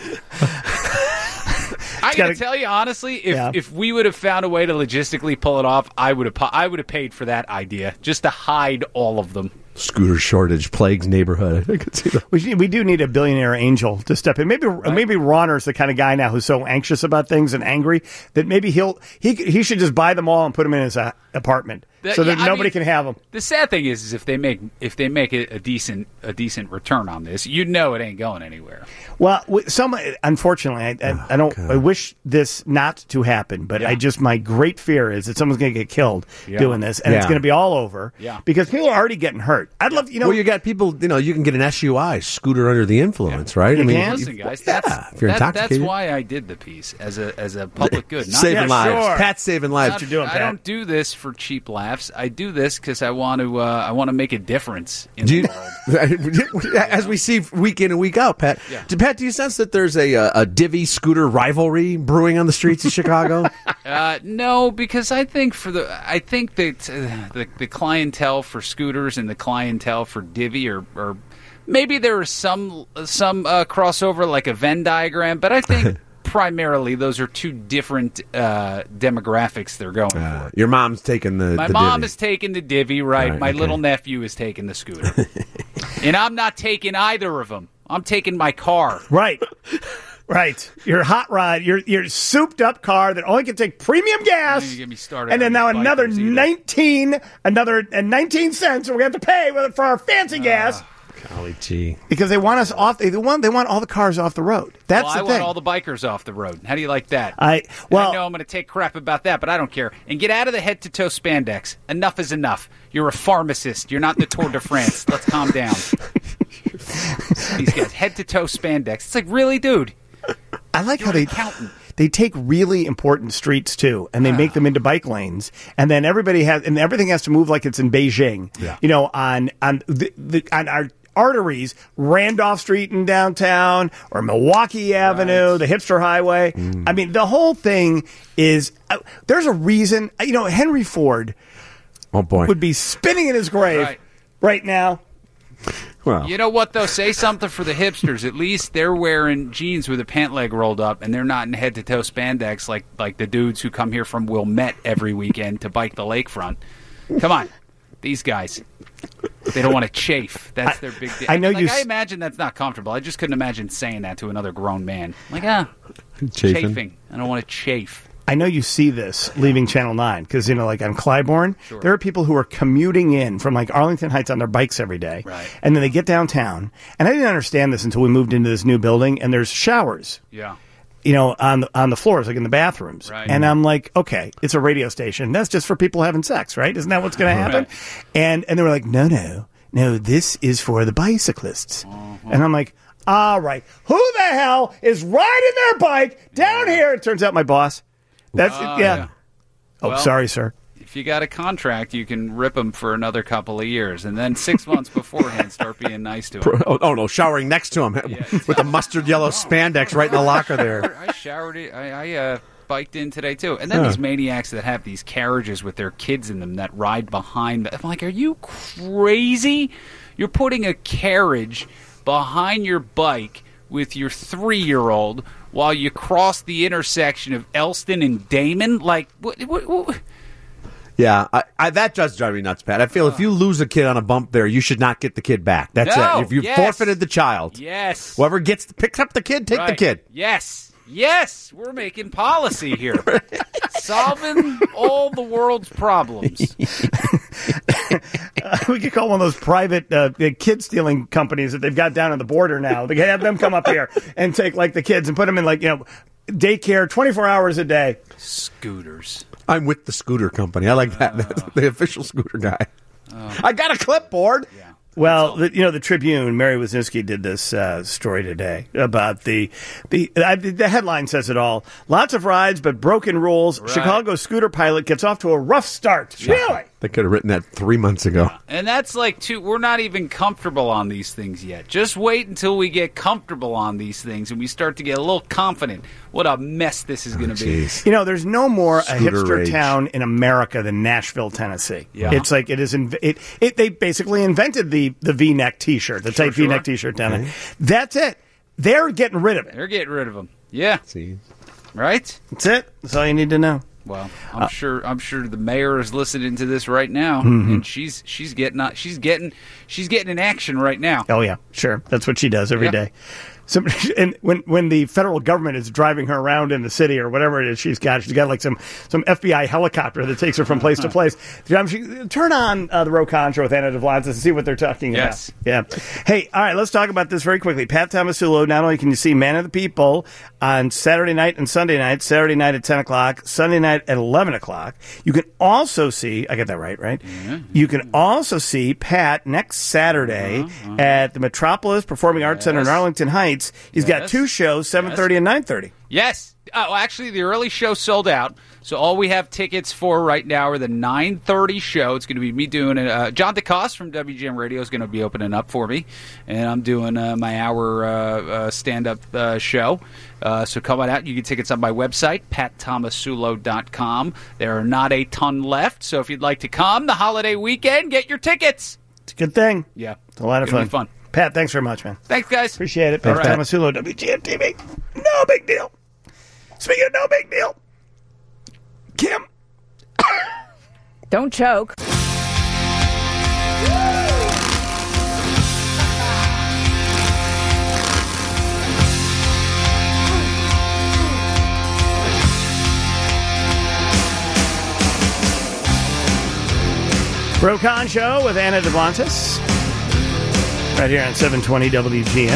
I got to tell you honestly, if we would have found a way to logistically pull it off, I would have paid for that idea just to hide all of them. Scooter shortage plagues neighborhood. I could see that. We do need a billionaire angel to step in. Maybe Ronner's the kind of guy now who's so anxious about things and angry that maybe he should just buy them all and put them in his apartment so that nobody can have them. The sad thing is if they make a decent return on this, you know it ain't going anywhere. Well, unfortunately, I wish this not to happen, but my great fear is that someone's going to get killed doing this, and it's going to be all over because people are already getting hurt. I'd love, Well, you got people, you can get an SUI, scooter under the influence, right? You I mean, can. Listen, guys, if you're that's intoxicated. why I did the piece as a public good. Not Saving lives. sure. Pat's saving lives. I don't do this for cheap laughs. I do this because I want to make a difference in the world. As we see week in and week out, Pat. Yeah. Pat, do you sense that there's a divvy scooter rivalry brewing on the streets of Chicago? No, because I think that the clientele for scooters and the clientele for divvy are maybe there is some crossover like a Venn diagram, but I think primarily those are two different demographics they're going for. Your mom's taking My the mom divvy. is taking the divvy, right? Right, My okay. little nephew is taking the scooter. And I'm not taking either of them. I'm taking my car. Right. Right. Your hot rod, your souped up car that only can take premium gas. You get me started And then on now these another bikers either. 19 cents we're going to have to pay for our fancy gas Golly gee. because they want us off. They want all the cars off the road. That's Well, the I thing. want all the bikers off the road. How do you like that? I know I'm going to take crap about that, but I don't care. And get out of the head-to-toe spandex. Enough is enough. You're a pharmacist. You're not in the Tour de France. Let's calm down. These guys, head-to-toe spandex. It's like, really, dude? I like how You're an accountant. they take really important streets too, and they make them into bike lanes, and then everything has to move like it's in Beijing. Yeah. On our arteries, Randolph Street in downtown or Milwaukee Avenue, the hipster highway. I mean, the whole thing is. There's a reason. Henry Ford Oh boy. would be spinning in his grave right now. Well, You know what, though? Say something for the hipsters. At least they're wearing jeans with a pant leg rolled up, and they're not in head-to-toe spandex like the dudes who come here from Wilmette every weekend to bike the lakefront. Come on. These guys, they don't want to chafe. That's their big deal. I know I imagine that's not comfortable. I just couldn't imagine saying that to another grown man. Like, chafing. I don't want to chafe. I know you see this leaving Channel 9 because, like on Clybourne, there are people who are commuting in from like Arlington Heights on their bikes every day. Right. And then they get downtown. And I didn't understand this until we moved into this new building and there's showers. Yeah. On the floors, like in the bathrooms. Right. And I'm like, okay, it's a radio station. That's just for people having sex, right? Isn't that what's going to happen? Right. And they were like, no, this is for the bicyclists. And I'm like, all right, who the hell is riding their bike down here? It turns out my boss. That's yeah. Oh, Well, sorry, sir. If you got a contract, you can rip them for another couple of years, and then 6 months beforehand, start being nice to them. Oh, no, showering next to him with the mustard yellow spandex right in the locker there. I showered it. I biked in today, too. And then these maniacs that have these carriages with their kids in them that ride behind them. I'm like, are you crazy? You're putting a carriage behind your bike with your 3-year-old while you cross the intersection of Elston and Damon? Like, what? Yeah, that does drive me nuts, Pat. I feel if you lose a kid on a bump there, you should not get the kid back. That's No, it. If you yes. forfeited the child, Yes. whoever picks up the kid, take the Right. kid. Yes, we're making policy here. Solving all the world's problems. We could call one of those private kid stealing companies that they've got down on the border now. They can have them come up here and take like the kids and put them in daycare 24 hours a day. Scooters. I'm with the scooter company. I like that. That's the official scooter guy. I got a clipboard. Yeah. Well, the Tribune, Mary Wisniewski did this story today about the headline says it all. Lots of rides, but broken rules. Right. Chicago scooter pilot gets off to a rough start. Really? They could have written that 3 months ago. And that's like, we're not even comfortable on these things yet. Just wait until we get comfortable on these things and we start to get a little confident. What a mess this is going to be. Jeez. There's no more a Scooter hipster rage. town in America than Nashville, Tennessee. Yeah. It's like it is. They basically invented the V-neck T-shirt, the tight sure. V-neck T-shirt down there. That's it. They're getting rid of it. They're getting rid of them. Yeah. See, Right? That's it. That's all you need to know. Well, I'm sure the mayor is listening to this right now, and she's getting in action right now. Oh yeah, sure. That's what she does every day. So, and when the federal government is driving her around in the city or whatever it is she's got like some FBI helicopter that takes her from place to place. Turn on the Rokan Show with Anna Devlantis and see what they're talking Yes. about. Yeah. Hey, all right, let's talk about this very quickly. Pat Tomasulo, not only can you see Man of the People on Saturday night and Sunday night, Saturday night at 10 o'clock, Sunday night at 11 o'clock. You can also see, I got that right? Yeah. You can also see Pat next Saturday at the Metropolis Performing Arts Center in Arlington Heights. He's got 2 shows, 7:30 and 9:30. Yes. Oh, actually, the early show sold out. So all we have tickets for right now are the 9:30 show. It's going to be me doing it. John DeCoste from WGM Radio is going to be opening up for me, and I'm doing my hour stand-up show. So come on out. You get tickets on my website, pattomasulo.com. There are not a ton left, so if you'd like to come the holiday weekend, get your tickets. It's a good thing. Yeah. It's a lot of It'll be fun. fun. Pat, thanks very much, man. Thanks, guys. Appreciate it. Pat All right. Tomasulo, WGN TV. No big deal. Speaking of no big deal, Kim. Don't choke. Rokan Show with Anna Devlantis. Right here on 720 WGN.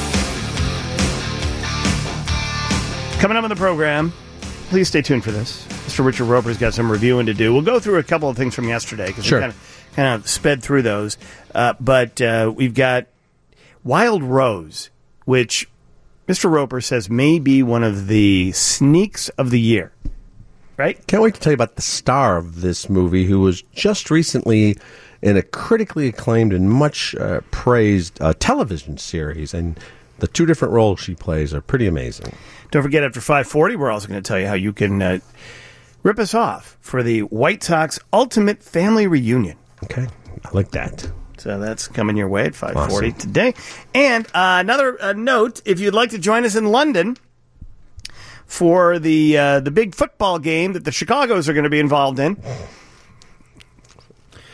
Coming up on the program, please stay tuned for this. Mr. Richard Roper's got some reviewing to do. We'll go through a couple of things from yesterday because we kind of sped through those. But we've got Wild Rose, which Mr. Roper says may be one of the sneaks of the year. Right? Can't wait to tell you about the star of this movie, who was just recently in a critically acclaimed and much praised television series. And the 2 different roles she plays are pretty amazing. Don't forget, after 5:40, we're also going to tell you how you can rip us off for the White Sox Ultimate Family Reunion. Okay, I like that. So that's coming your way at 5:40 today. And another note, if you'd like to join us in London for the big football game that the Chicagos are going to be involved in.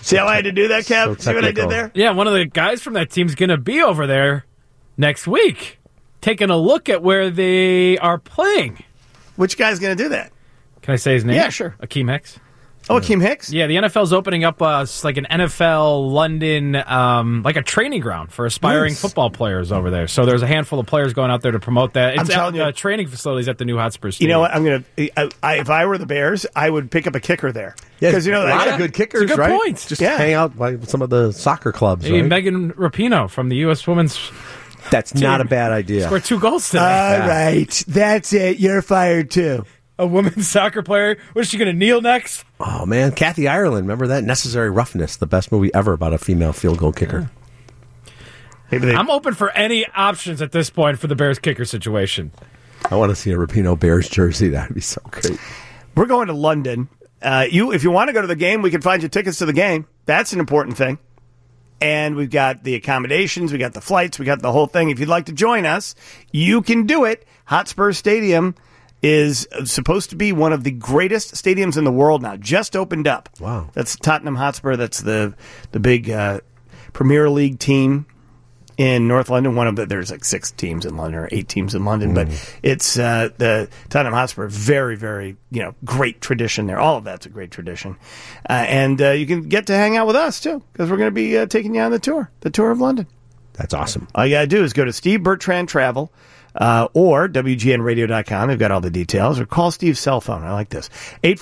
See how I had to do that, Kev? See what I did technical. there? Yeah, one of the guys from that team's going to be over there next week, taking a look at where they are playing. Which guy's going to do that? Can I say his name? Yeah, sure. Akeem Hicks. Oh, Akeem Hicks? Yeah, the NFL's opening up like an NFL London, like a training ground for aspiring football players over there. So there's a handful of players going out there to promote that. It's telling you. training facilities at the new Hotspur You Stadium. know what? I'm going to. If I were the Bears, I would pick up a kicker there. Yeah, Because, you know, a lot like, of good kickers, It's a good right? point. Just Yeah. hang out by some of the soccer clubs, Maybe right? Megan Rapinoe from the U.S. Women's That's not a bad idea. scored 2 goals today. All right. That's it. You're fired, too. A women's soccer player. Was she going to kneel next? Oh, man. Kathy Ireland, remember that? Necessary Roughness, the best movie ever about a female field goal kicker. Maybe they, I'm open for any options at this point for the Bears kicker situation. I want to see a Rapinoe Bears jersey. That would be so great. we're going to London. If you want to go to the game, we can find you tickets to the game. That's an important thing. And we've got the accommodations, we got the flights, we got the whole thing. If you'd like to join us, you can do it. Hotspur Stadium is supposed to be one of the greatest stadiums in the world now. Just opened up. Wow. That's Tottenham Hotspur. That's the big Premier League team in North London. There's like 6 teams in London or 8 teams in London, but it's the Tottenham Hotspur. Very, very great tradition there. All of that's a great tradition, and you can get to hang out with us too because we're going to be taking you on the tour of London. That's awesome. All you got to do is go to Steve Bertrand Travel or WGNradio.com. They've got all the details. Or call Steve's cell phone. I like this.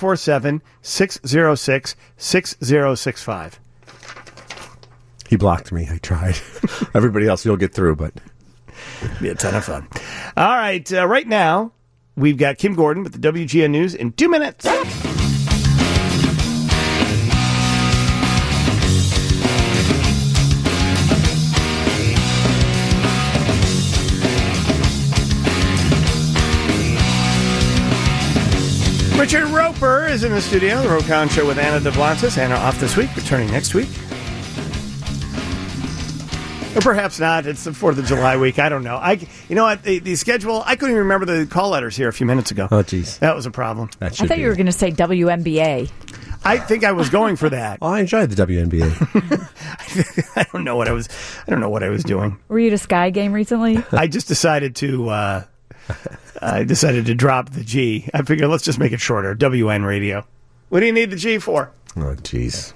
847-606-6065. He blocked me. I tried. Everybody else you'll get through, but Be a ton of fun. All right. Right now, we've got Kim Gordon with the WGN News in 2 minutes. Richard Roper is in the studio. The Rokon Show with Anna Deblantis. Anna off this week, returning next week. Or perhaps not. It's the 4th of July week. I don't know. You know what? The schedule, I couldn't even remember the call letters here a few minutes ago. oh, geez. That was a problem. That I should thought be you were it. going to say WNBA. I think I was going for that. Oh, I enjoyed the WNBA. I don't know what I was doing. Were you at a Sky game recently? I just decided to drop the G. I figured let's just make it shorter. WN Radio. What do you need the G for? Oh, jeez.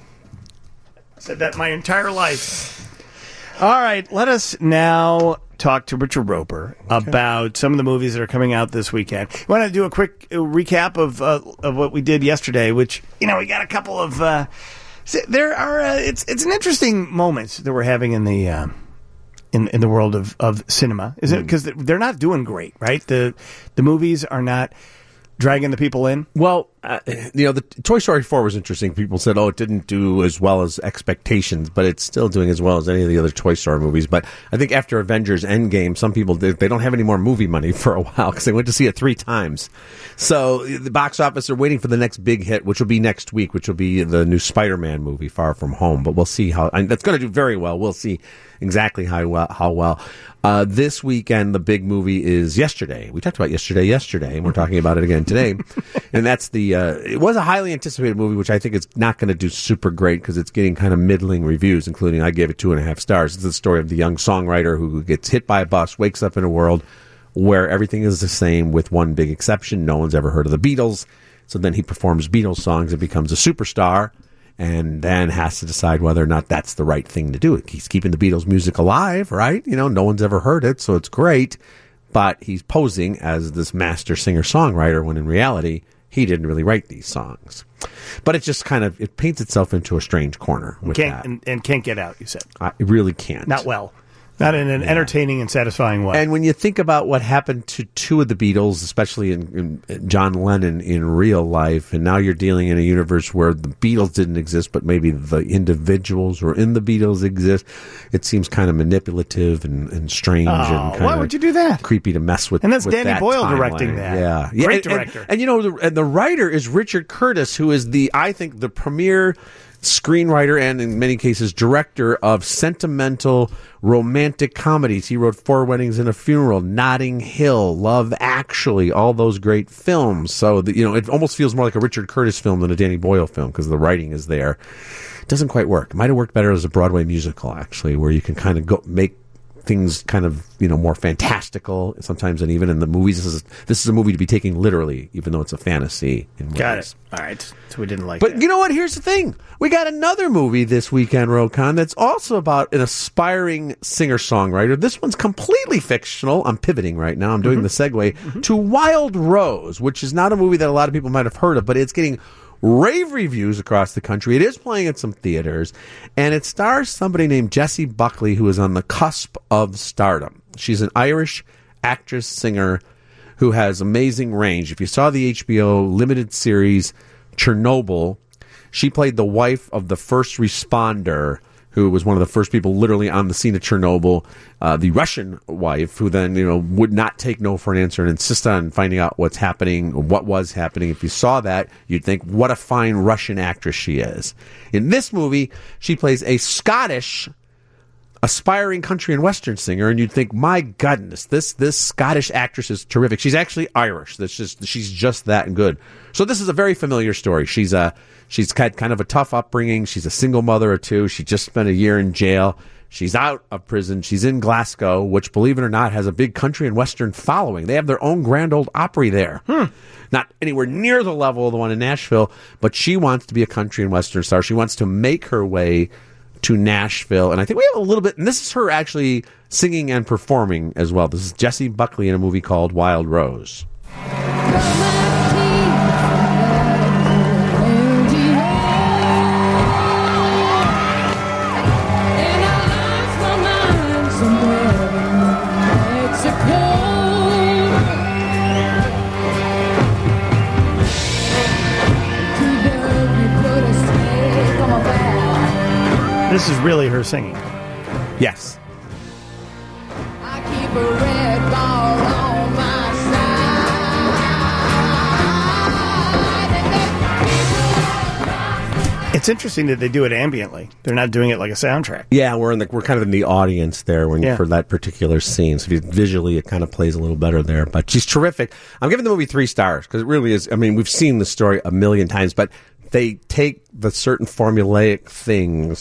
I said that my entire life. All right, let us now talk to Richard Roper about some of the movies that are coming out this weekend. We want to do a quick recap of what we did yesterday, which we got a couple of. There are it's an interesting moment that we're having in the. In the world of cinema, is it because they're not doing great, right? The movies are not dragging the people in. Well, the Toy Story 4 was interesting. People said, it didn't do as well as expectations, but it's still doing as well as any of the other Toy Story movies. But I think after Avengers Endgame, some people, they don't have any more movie money for a while because they went to see it 3 times. So the box office are waiting for the next big hit, which will be next week, which will be the new Spider-Man movie, Far From Home. But we'll see that's going to do very well. We'll see exactly how well. This weekend, the big movie is Yesterday. We talked about Yesterday, and we're talking about it again today. And that's it was a highly anticipated movie, which I think is not going to do super great because it's getting kind of middling reviews, including I gave it 2.5 stars. It's the story of the young songwriter who gets hit by a bus, wakes up in a world where everything is the same with one big exception. No one's ever heard of the Beatles. So then he performs Beatles songs and becomes a superstar, and then has to decide whether or not that's the right thing to do. He's keeping the Beatles music alive, right? No one's ever heard it, so it's great. But he's posing as this master singer-songwriter when in reality, he didn't really write these songs. But it just it paints itself into a strange corner with that. And can't get out, you said. It really can't. Not well. Not in an entertaining and satisfying way. And when you think about what happened to 2 of the Beatles, especially in John Lennon in real life, and now you're dealing in a universe where the Beatles didn't exist, but maybe the individuals who are in the Beatles exist, it seems kind of manipulative and strange and kind why of would you do that? Creepy to mess with. And that's with Danny that Boyle timeline. directing that. Yeah. Great director. And the writer is Richard Curtis, who is I think the premier screenwriter and, in many cases, director of sentimental romantic comedies. He wrote Four Weddings and a Funeral, Notting Hill, Love Actually, all those great films. So, it almost feels more like a Richard Curtis film than a Danny Boyle film because the writing is there. It doesn't quite work. It might have worked better as a Broadway musical, actually, where you can kind of go make things kind of more fantastical sometimes, and even in the movies, this is a movie to be taken literally, even though it's a fantasy. Got it. All right, so we didn't like. But that. you know what? Here's the thing: we got another movie this weekend, Rokon, that's also about an aspiring singer-songwriter. This one's completely fictional. I'm pivoting right now. I'm doing the segue to Wild Rose, which is not a movie that a lot of people might have heard of, but it's getting rave reviews across the country. It is playing at some theaters, and it stars somebody named Jessie Buckley, who is on the cusp of stardom. She's an Irish actress, singer, who has amazing range. If you saw the HBO limited series Chernobyl, she played the wife of the first responder who was one of the first people literally on the scene of Chernobyl, the Russian wife, who then, would not take no for an answer and insist on finding out what's happening, or what was happening. If you saw that, you'd think, what a fine Russian actress she is. In this movie, she plays a Scottish aspiring country and western singer, and you'd think, my goodness, this Scottish actress is terrific. She's actually Irish. She's just that good. So this is a very familiar story. She's had kind of a tough upbringing. She's a single mother of two. She just spent a year in jail. She's out of prison. She's in Glasgow, which, believe it or not, has a big country and western following. They have their own Grand Ole Opry there. Not anywhere near the level of the one in Nashville, but she wants to be a country and western star. She wants to make her way to Nashville, and I think we have a little bit, and this is her actually singing and performing as well. This is Jessie Buckley in a movie called Wild Rose. This is really her singing. Yes. I keep a red ball on my side. It's interesting that they do it ambiently. They're not doing it like a soundtrack. Yeah, we're kind of in the audience there for that particular scene. So visually, it kind of plays a little better there. But she's terrific. I'm giving the movie 3 stars because it really is. I mean, we've seen the story a million times, but they take the certain formulaic things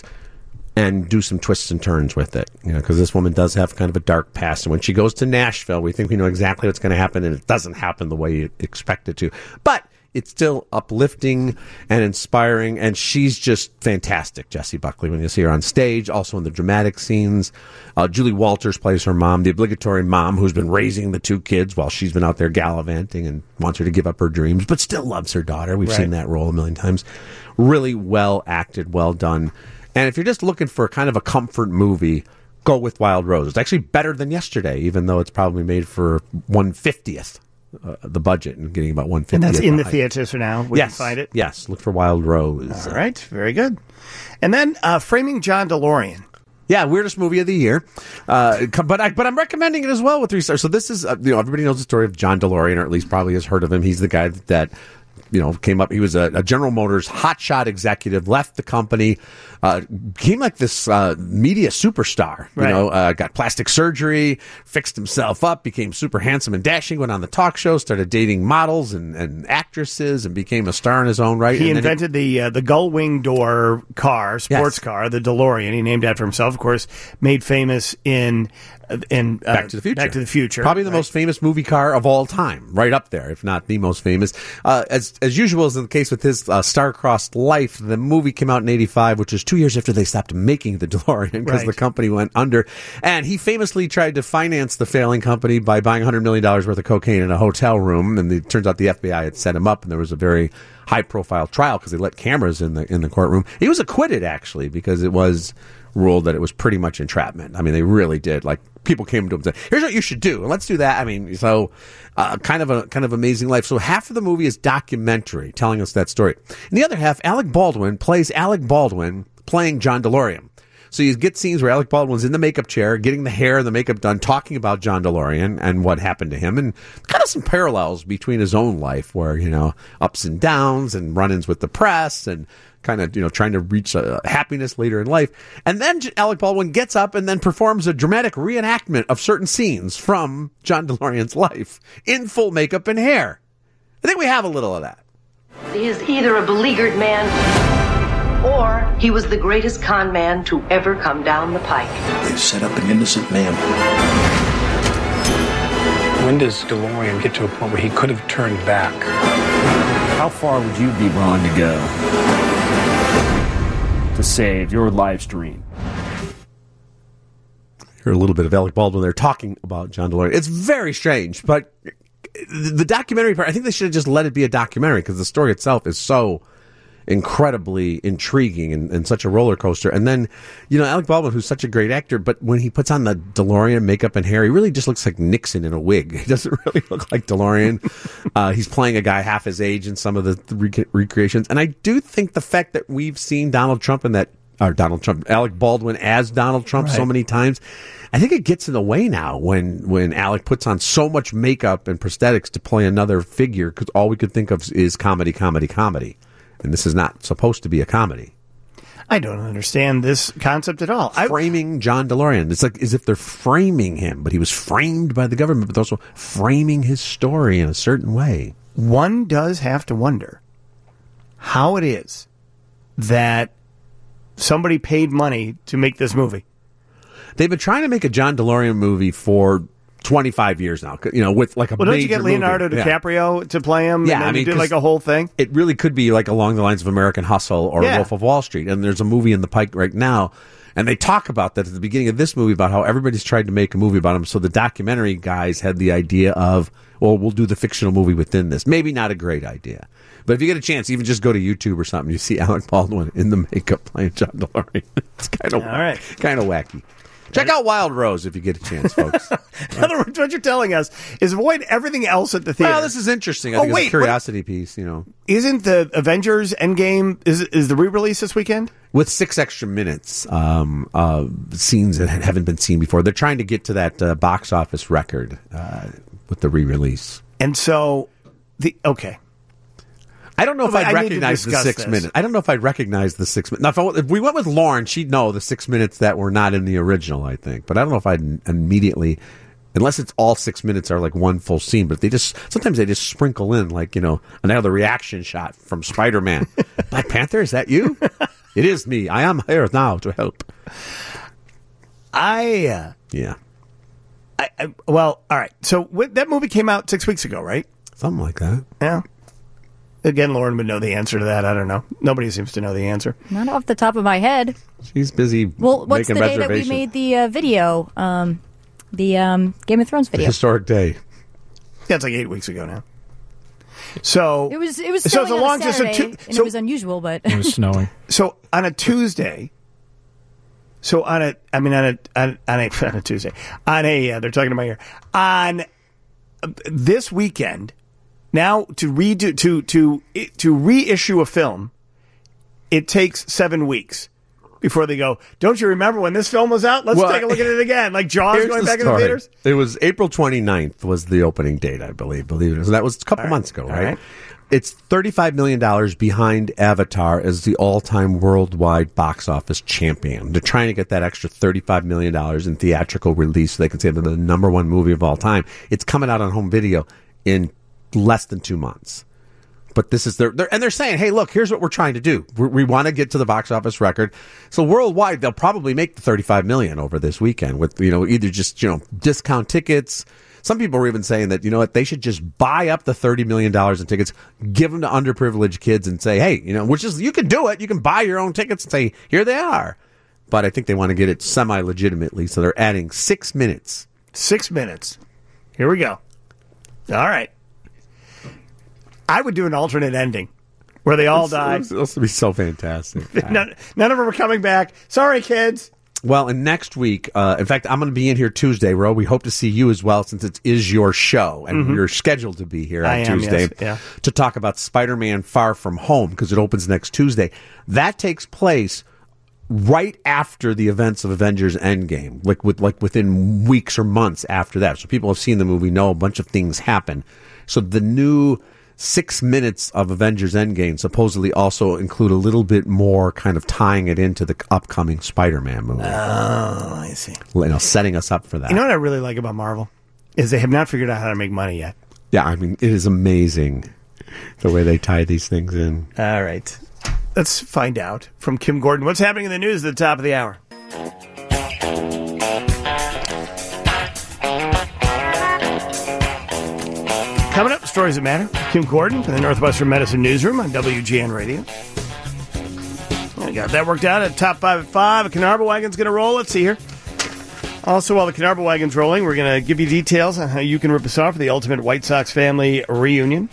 and do some twists and turns with it, because this woman does have kind of a dark past. And when she goes to Nashville, we think we know exactly what's going to happen, and it doesn't happen the way you expect it to. But it's still uplifting and inspiring, and she's just fantastic, Jessie Buckley, when you see her on stage, also in the dramatic scenes. Julie Walters plays her mom, the obligatory mom who's been raising the 2 kids while she's been out there gallivanting and wants her to give up her dreams, but still loves her daughter. We've seen that role a million times. Really well acted, well done. And if you're just looking for kind of a comfort movie, go with Wild Rose. It's actually better than Yesterday, even though it's probably made for 1/50th the budget and getting about 1/50th. And that's in the theaters for now. We can find it. Yes, look for Wild Rose. All right, very good. And then Framing John DeLorean. Yeah, weirdest movie of the year. But I'm recommending it as well with 3 stars. So this is, everybody knows the story of John DeLorean, or at least probably has heard of him. He's the guy that came up. He was a General Motors hotshot executive, left the company, became like this media superstar. Got plastic surgery, fixed himself up, became super handsome and dashing, went on the talk show, started dating models and actresses, and became a star in his own right. He invented the gull wing door car, sports car, the DeLorean. He named after himself, of course, made famous in Back to the Future. Back to the Future. Probably the most famous movie car of all time. Right up there, if not the most famous. As usual is the case with his star-crossed life, the movie came out in 1985, which is 2 years after they stopped making the DeLorean because the company went under. And he famously tried to finance the failing company by buying $100 million worth of cocaine in a hotel room. And it turns out the FBI had set him up, and there was a very high-profile trial because they let cameras in the courtroom. He was acquitted, actually, because it was ruled that it was pretty much entrapment. I mean, they really did. Like, people came to him and said, here's what you should do, and let's do that. I mean, so kind of amazing life. So half of the movie is documentary, telling us that story. And the other half, Alec Baldwin plays Alec Baldwin playing John DeLorean. So you get scenes where Alec Baldwin's in the makeup chair, getting the hair and the makeup done, talking about John DeLorean and what happened to him, and kind of some parallels between his own life where, ups and downs and run-ins with the press and kind of, trying to reach happiness later in life. And then Alec Baldwin gets up and then performs a dramatic reenactment of certain scenes from John DeLorean's life in full makeup and hair. I think we have a little of that. He is either a beleaguered man or he was the greatest con man to ever come down the pike. They've set up an innocent man. When does DeLorean get to a point where he could have turned back? How far would you be willing to go to save your life's dream? Hear a little bit of Alec Baldwin there talking about John DeLorean. It's very strange, but the documentary part, I think they should have just let it be a documentary because the story itself is so incredibly intriguing and such a roller coaster. And then, Alec Baldwin, who's such a great actor, but when he puts on the DeLorean makeup and hair, he really just looks like Nixon in a wig. He doesn't really look like DeLorean. He's playing a guy half his age in some of the recreations. And I do think the fact that we've seen Alec Baldwin as Donald Trump so many times, I think it gets in the way now when Alec puts on so much makeup and prosthetics to play another figure because all we could think of is comedy. And this is not supposed to be a comedy. I don't understand this concept at all. Framing John DeLorean. It's like as if they're framing him, but he was framed by the government, but also framing his story in a certain way. One does have to wonder how it is that somebody paid money to make this movie. They've been trying to make a John DeLorean movie for 25 years now, with like a major don't you get Leonardo DiCaprio to play him? Yeah, and he did like a whole thing. It really could be like along the lines of American Hustle or Wolf of Wall Street. And there's a movie in the pike right now, and they talk about that at the beginning of this movie about how everybody's tried to make a movie about him. So the documentary guys had the idea of, well, we'll do the fictional movie within this. Maybe not a great idea. But if you get a chance, even just go to YouTube or something, you see Alec Baldwin in the makeup playing John DeLorean. It's kind of wacky. Check out Wild Rose if you get a chance, folks. In other words, what you're telling us is avoid everything else at the theater. Well, this is interesting. I think it's a curiosity piece, Isn't the Avengers Endgame, is the re-release this weekend? With 6 extra minutes, scenes that haven't been seen before. They're trying to get to that box office record with the re-release. And so, okay. I don't know if I'd recognize the 6 minutes. I don't know if I'd recognize the 6 minutes. Now, if we went with Lauren, she'd know the 6 minutes that were not in the original, I think. But I don't know if I'd immediately, unless it's all 6 minutes are like one full scene. But sometimes they just sprinkle in like, another reaction shot from Spider-Man. Black Panther, is that you? It is me. I am here now to help. Well, all right. So that movie came out 6 weeks ago, right? Something like that. Yeah. Again, Lauren would know the answer to that. I don't know. Nobody seems to know the answer. Not off the top of my head. She's busy what's making the day that we made the video? The Game of Thrones video. The historic day. Yeah, it's like 8 weeks ago now. So it was snowing on a Saturday, and it was unusual, but it was snowing. So on a Tuesday. They're talking to my ear. On this weekend. Now, to reissue a film, it takes 7 weeks before they go, don't you remember when this film was out? Let's take a look at it again. Like Jaws going back in the theaters? It was April 29th was the opening date, I believe. Believe it. So that was a couple months ago, right? It's $35 million behind Avatar as the all-time worldwide box office champion. They're trying to get that extra $35 million in theatrical release so they can say they're the number one movie of all time. It's coming out on home video in less than 2 months. But this is they're saying, hey, look, here's what we're trying to do. We want to get to the box office record. So worldwide, they'll probably make the $35 million over this weekend with, either just, discount tickets. Some people were even saying that, they should just buy up the $30 million in tickets, give them to underprivileged kids and say, hey, you can do it. You can buy your own tickets and say, here they are. But I think they want to get it semi-legitimately. So they're adding 6 minutes. 6 minutes. Here we go. All right. I would do an alternate ending where they all die. This would be so fantastic. None of them are coming back. Sorry, kids. Well, and next week, in fact, I'm going to be in here Tuesday, Ro. We hope to see you as well since it is your show, and you're scheduled to be here on Tuesday to talk about Spider-Man Far From Home because it opens next Tuesday. That takes place right after the events of Avengers Endgame, like within weeks or months after that. So people have seen the movie, know a bunch of things happen. So the new 6 minutes of Avengers Endgame supposedly also include a little bit more kind of tying it into the upcoming Spider-Man movie. Oh, I see. Setting us up for that. You know what I really like about Marvel? Is they have not figured out how to make money yet. Yeah, I mean, it is amazing the way they tie these things in. All right. Let's find out from Kim Gordon what's happening in the news at the top of the hour. Coming up, Stories That Matter. Kim Gordon from the Northwestern Medicine Newsroom on WGN Radio. I got that worked out at Top 5 at 5. A Carnarvon Wagon's going to roll. Let's see here. Also, while the Carnarvon Wagon's rolling, we're going to give you details on how you can rip us off for the Ultimate White Sox Family Reunion.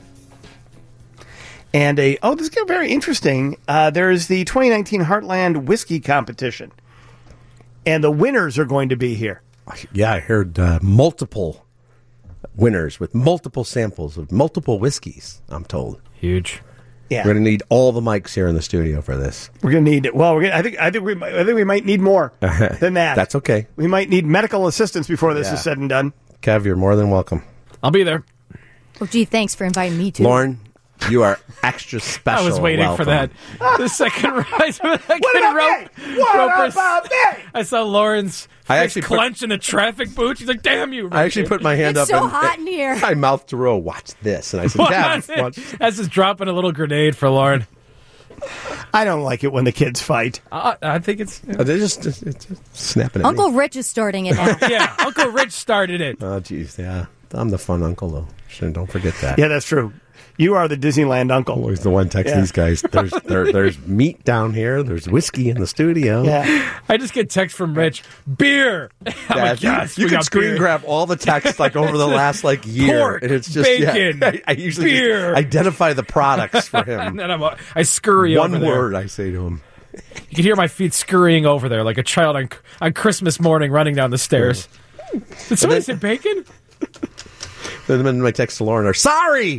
And this is very interesting. There's the 2019 Heartland Whiskey Competition. And the winners are going to be here. Yeah, I heard multiple winners with multiple samples of multiple whiskeys, I'm told. Huge. Yeah. We're going to need all the mics here in the studio for this. We're going to need, I think we might need more than that. That's okay. We might need medical assistance before this is said and done. Kev, you're more than welcome. I'll be there. Oh, gee, thanks for inviting me too. Lauren, you are extra special. I was waiting for that. The second rise of the What about me? I saw Lauren's I face actually clench in a traffic boot. She's like, damn you. I actually put my hand It's up. so hot in here. I mouthed to Ro, watch this. And I said, Kev, watch. That's just dropping a little grenade for Lauren. I don't like it when the kids fight. I think it's... They're just snapping at Uncle me. Rich is starting it now. Yeah, Uncle Rich started it. Oh, jeez, yeah. I'm the fun uncle, though. Don't forget that. Yeah, that's true. You are the Disneyland uncle. Always the one texting these guys. There's meat down here. There's whiskey in the studio. Yeah. I just get text from Rich. Beer. I'm like, yes, you can screen beer. grab all the texts over the last year. Pork, and it's just bacon, I usually beer. just identify the products for him. And then I scurry One over there. word I say to him. You can hear my feet scurrying over there like a child on Christmas morning running down the stairs. Did somebody say bacon? Then my texts to Lauren are, sorry!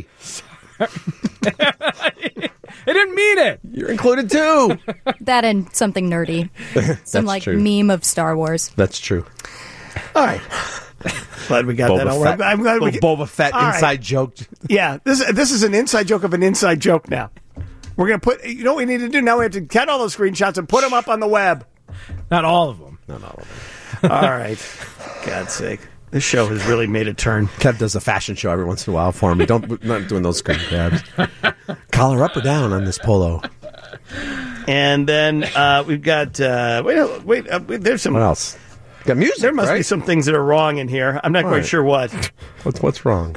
I didn't mean it. You're included too. That and something nerdy. Some true. meme of Star Wars. That's true. All right. Glad we got that all right. I'm glad we Boba Fett all inside right. joke. Yeah, this is an inside joke of an inside joke now. We're going to put, you know what we need to do? Now we have to get all those screenshots and put them up on the web. Not all of them. Not all of them. All right. God's sake. This show has really made a turn. Kev does a fashion show every once in a while for me. We're not doing those screen grabs. Collar up or down on this polo. And then we've got, there's some. What else? Got music, There must right? be some things that are wrong in here. I'm not quite sure what. What's wrong?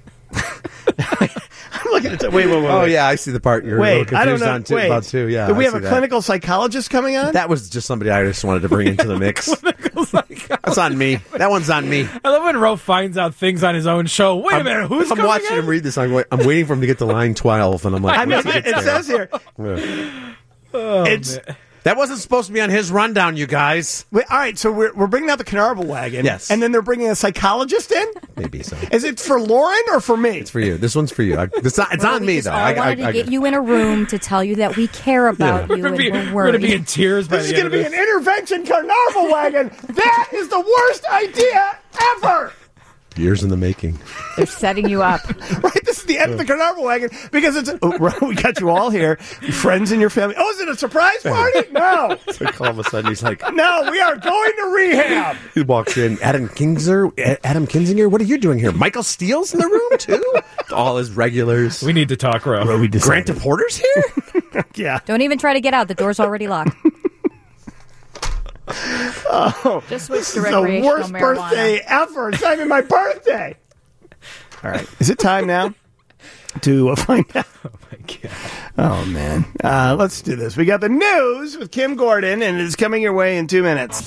I'm looking at wait. Oh, yeah, I see the part you're a little wait, I don't confused know. on about too. Yeah, Do we I have a see that. clinical psychologist coming on? That was just somebody I just wanted to bring into the mix. That's on me. That one's on me. I love when Ro finds out things on his own show. Wait a minute, who's I'm coming watching in? him read this. I'm waiting for him to get to line 12, and I'm like, I mean, once he it gets there. says here. Yeah. It's That wasn't supposed to be on his rundown, you guys. all right. So we're bringing out the Carnarvon wagon. Yes. and then they're bringing a psychologist in. Maybe so. Is it for Lauren or for me? It's for you. This one's for you. It's on me, though. I wanted to get you in a room to tell you that we care about you and we're We're worried. going to be in tears by This is the end going to of be this. an intervention Carnarvon wagon. That is the worst idea ever. Years in the making. They're setting you up. Right, this is the end of the Carnarvon wagon because it's. We got you all here, friends in your family. Oh, is it a surprise party? No, It's like all of a sudden he's like, no, we are going to rehab. he walks in. Adam Kinzinger, what are you doing here? Michael Steele's in the room too. All his regulars. We need to talk, Ro. Grant Porter's here. Yeah. Don't even try to get out. The door's already locked. Just switch to The recreational worst marijuana. birthday ever. It's not even my birthday. All right, is it time now to find out? Oh, my God. Oh, man. Let's do this. We got the news with Kim Gordon, and it's coming your way in 2 minutes.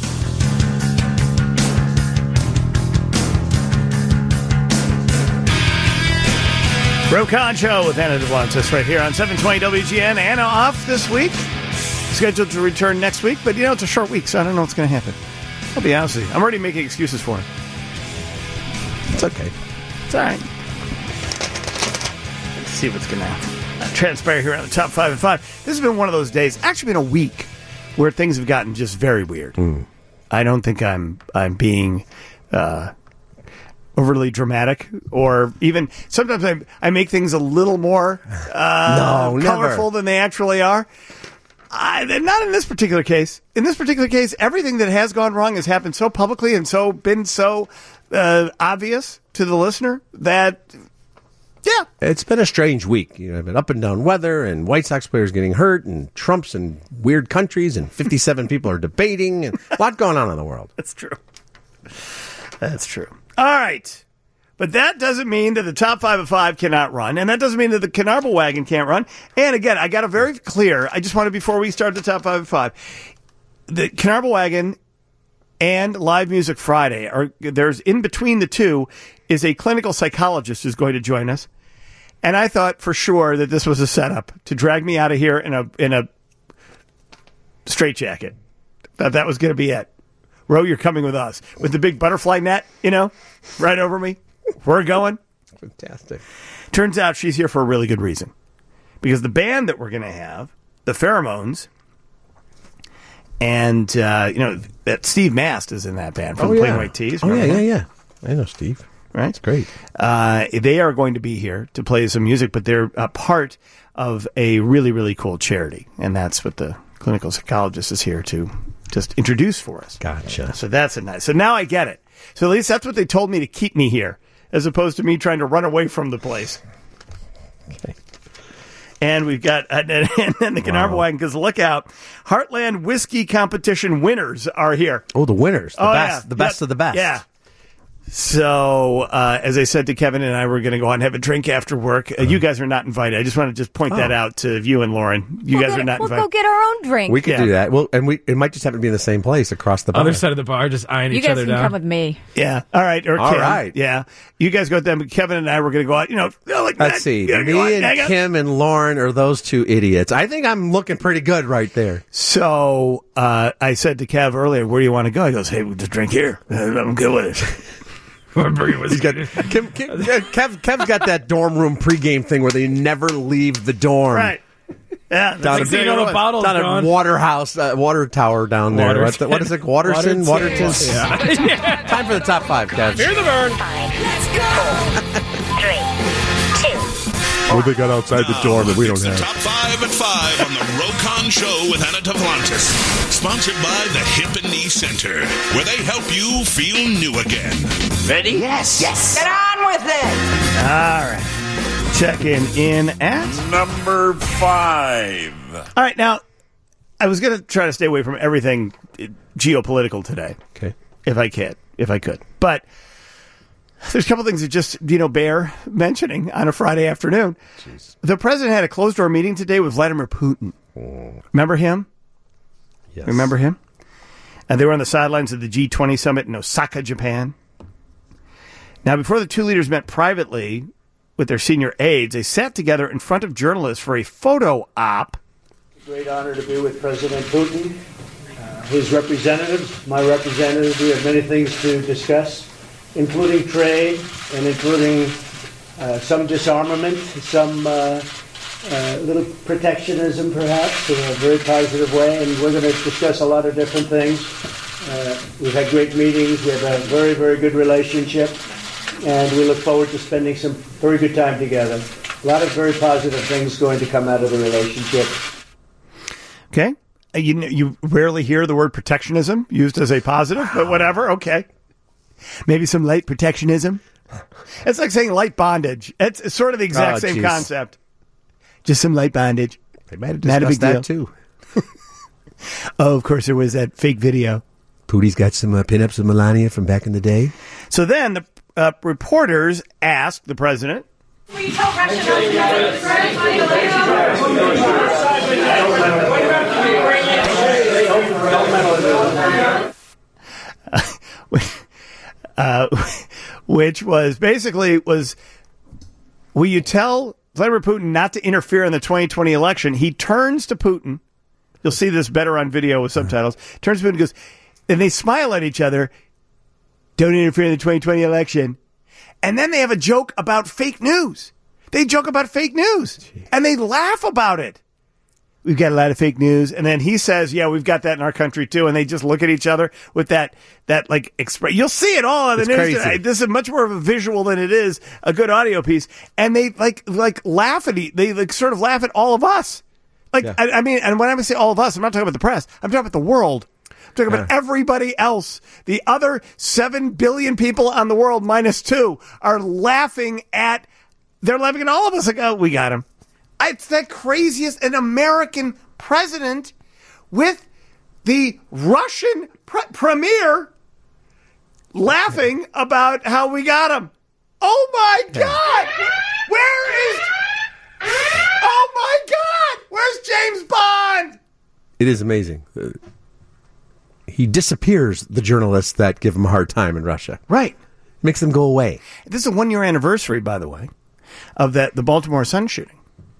Ro Khan Show with Anna DeWantis right here on 720 WGN. Anna off this week. Scheduled to return next week, but, it's a short week, so I don't know what's going to happen. I'll be honest with you. I'm already making excuses for it. It's okay. It's all right. Let's see what's going to transpire here on the top 5 at 5. This has been one of those days, actually been a week, where things have gotten just very weird. I don't think I'm being overly dramatic, or even sometimes I make things a little more colorful than they actually are. Not in this particular case. In this particular case, everything that has gone wrong has happened so publicly and been so obvious to the listener that, yeah. It's been a strange week. Been up and down weather, and White Sox players getting hurt, and Trump's in weird countries, and 57 people are debating, and a lot going on in the world. That's true. That's true. All right. But that doesn't mean that the top 5 of 5 cannot run, and that doesn't mean that the Knarble wagon can't run. And again, I got it very clear. I just wanted, before we start the top 5 of 5, the Knarble wagon and Live Music Friday there's in between the two is a clinical psychologist who's going to join us. And I thought for sure that this was a setup to drag me out of here in a straitjacket. Thought that was going to be it. Ro, you're coming with us with the big butterfly net, right over me. We're going. Fantastic. Turns out she's here for a really good reason. Because the band that we're going to have, the Pheromones, and, that Steve Mast is in that band from Plain White T's. Oh, yeah. I know Steve. Right? It's great. They are going to be here to play some music, but they're a part of a really, really cool charity. And that's what the clinical psychologist is here to just introduce for us. Gotcha. So that's nice. So now I get it. So at least that's what they told me to keep me here, as opposed to me trying to run away from the place. Okay. And we've got and then the Knarble wagon, because look out, Heartland Whiskey Competition winners are here. Oh, the winners. The best of the best. Yeah. So, as I said to Kevin and I, we're going to go out and have a drink after work. You guys are not invited. I just want to point that out to you and Lauren. You guys are not invited. We'll go get our own drink. We could do that. Well, and it might just happen to be in the same place across the bar. Other side of the bar, just eyeing each other down. You guys can come with me. Yeah. All right. Or All Kim. right. Yeah. You guys go with them. But Kevin and I were going to go out, like that. Let's see. Me and Kim and Lauren are those two idiots. I think I'm looking pretty good right there. So, I said to Kev earlier, where do you want to go? He goes, hey, we'll just drink here. I'm good with it. He's got, Kev's got that dorm room pregame thing where they never leave the dorm. Right. Yeah. Down at water tower down there. What is it? Waterton? Yeah. Time for the top 5, Kev. Hear the burn. 5, let's go. 4, 3, 2. What they got outside the dorm that we don't have? Top 5 at 5 on the Rokon Show with Anna Tavlantis. Sponsored by the Hip and Knee Center, where they help you feel new again. Ready? Yes. Get on with it. All right. Checking in at number 5. All right. Now, I was going to try to stay away from everything geopolitical today. Okay. If I could. But there's a couple things that just, bear mentioning on a Friday afternoon. Jeez. The president had a closed-door meeting today with Vladimir Putin. Remember him? Yes. Remember him? And they were on the sidelines of the G20 summit in Osaka, Japan. Now, before the two leaders met privately with their senior aides, they sat together in front of journalists for a photo op. It's a great honor to be with President Putin, his representatives, my representative. We have many things to discuss, including trade and including some disarmament, some little protectionism, perhaps, in a very positive way. And we're going to discuss a lot of different things. We've had great meetings. We have a very, very good relationship. And we look forward to spending some very good time together. A lot of very positive things going to come out of the relationship. Okay. You rarely hear the word protectionism used as a positive, but whatever. Okay. Maybe some light protectionism. It's like saying light bondage. It's sort of the exact same concept. Just some light bondage. They might have discussed that too. Oh, of course, there was that fake video. Pootie's got some pinups of Melania from back in the day. So then the reporters asked the president, Will you tell Russia which was basically will you tell Vladimir Putin not to interfere in the 2020 election? He turns to Putin. You'll see this better on video with subtitles. Turns to Putin and goes, and they smile at each other. Don't interfere in the 2020 election. And then they have a joke about fake news. They joke about fake news. And they laugh about it. we've got a lot of fake news. And then he says, yeah, we've got that in our country too. And they just look at each other with that like you'll see it all on the news today. This is much more of a visual than it is a good audio piece. And they like laugh at they sort of laugh at all of us. I mean, and when I say all of us, I'm not talking about the press. I'm talking about the world. I'm talking about everybody else. The other 7 billion people on the world, minus 2, are laughing at. They're laughing at all of us. Like, oh, we got him. It's the craziest. An American president with the Russian premier laughing about how we got him. Oh my God! Where is? Oh my God! Where's James Bond? It is amazing. He disappears the journalists that give him a hard time in Russia. Right. Makes them go away. This is a 1-year anniversary, by the way, of the Baltimore Sun shooting.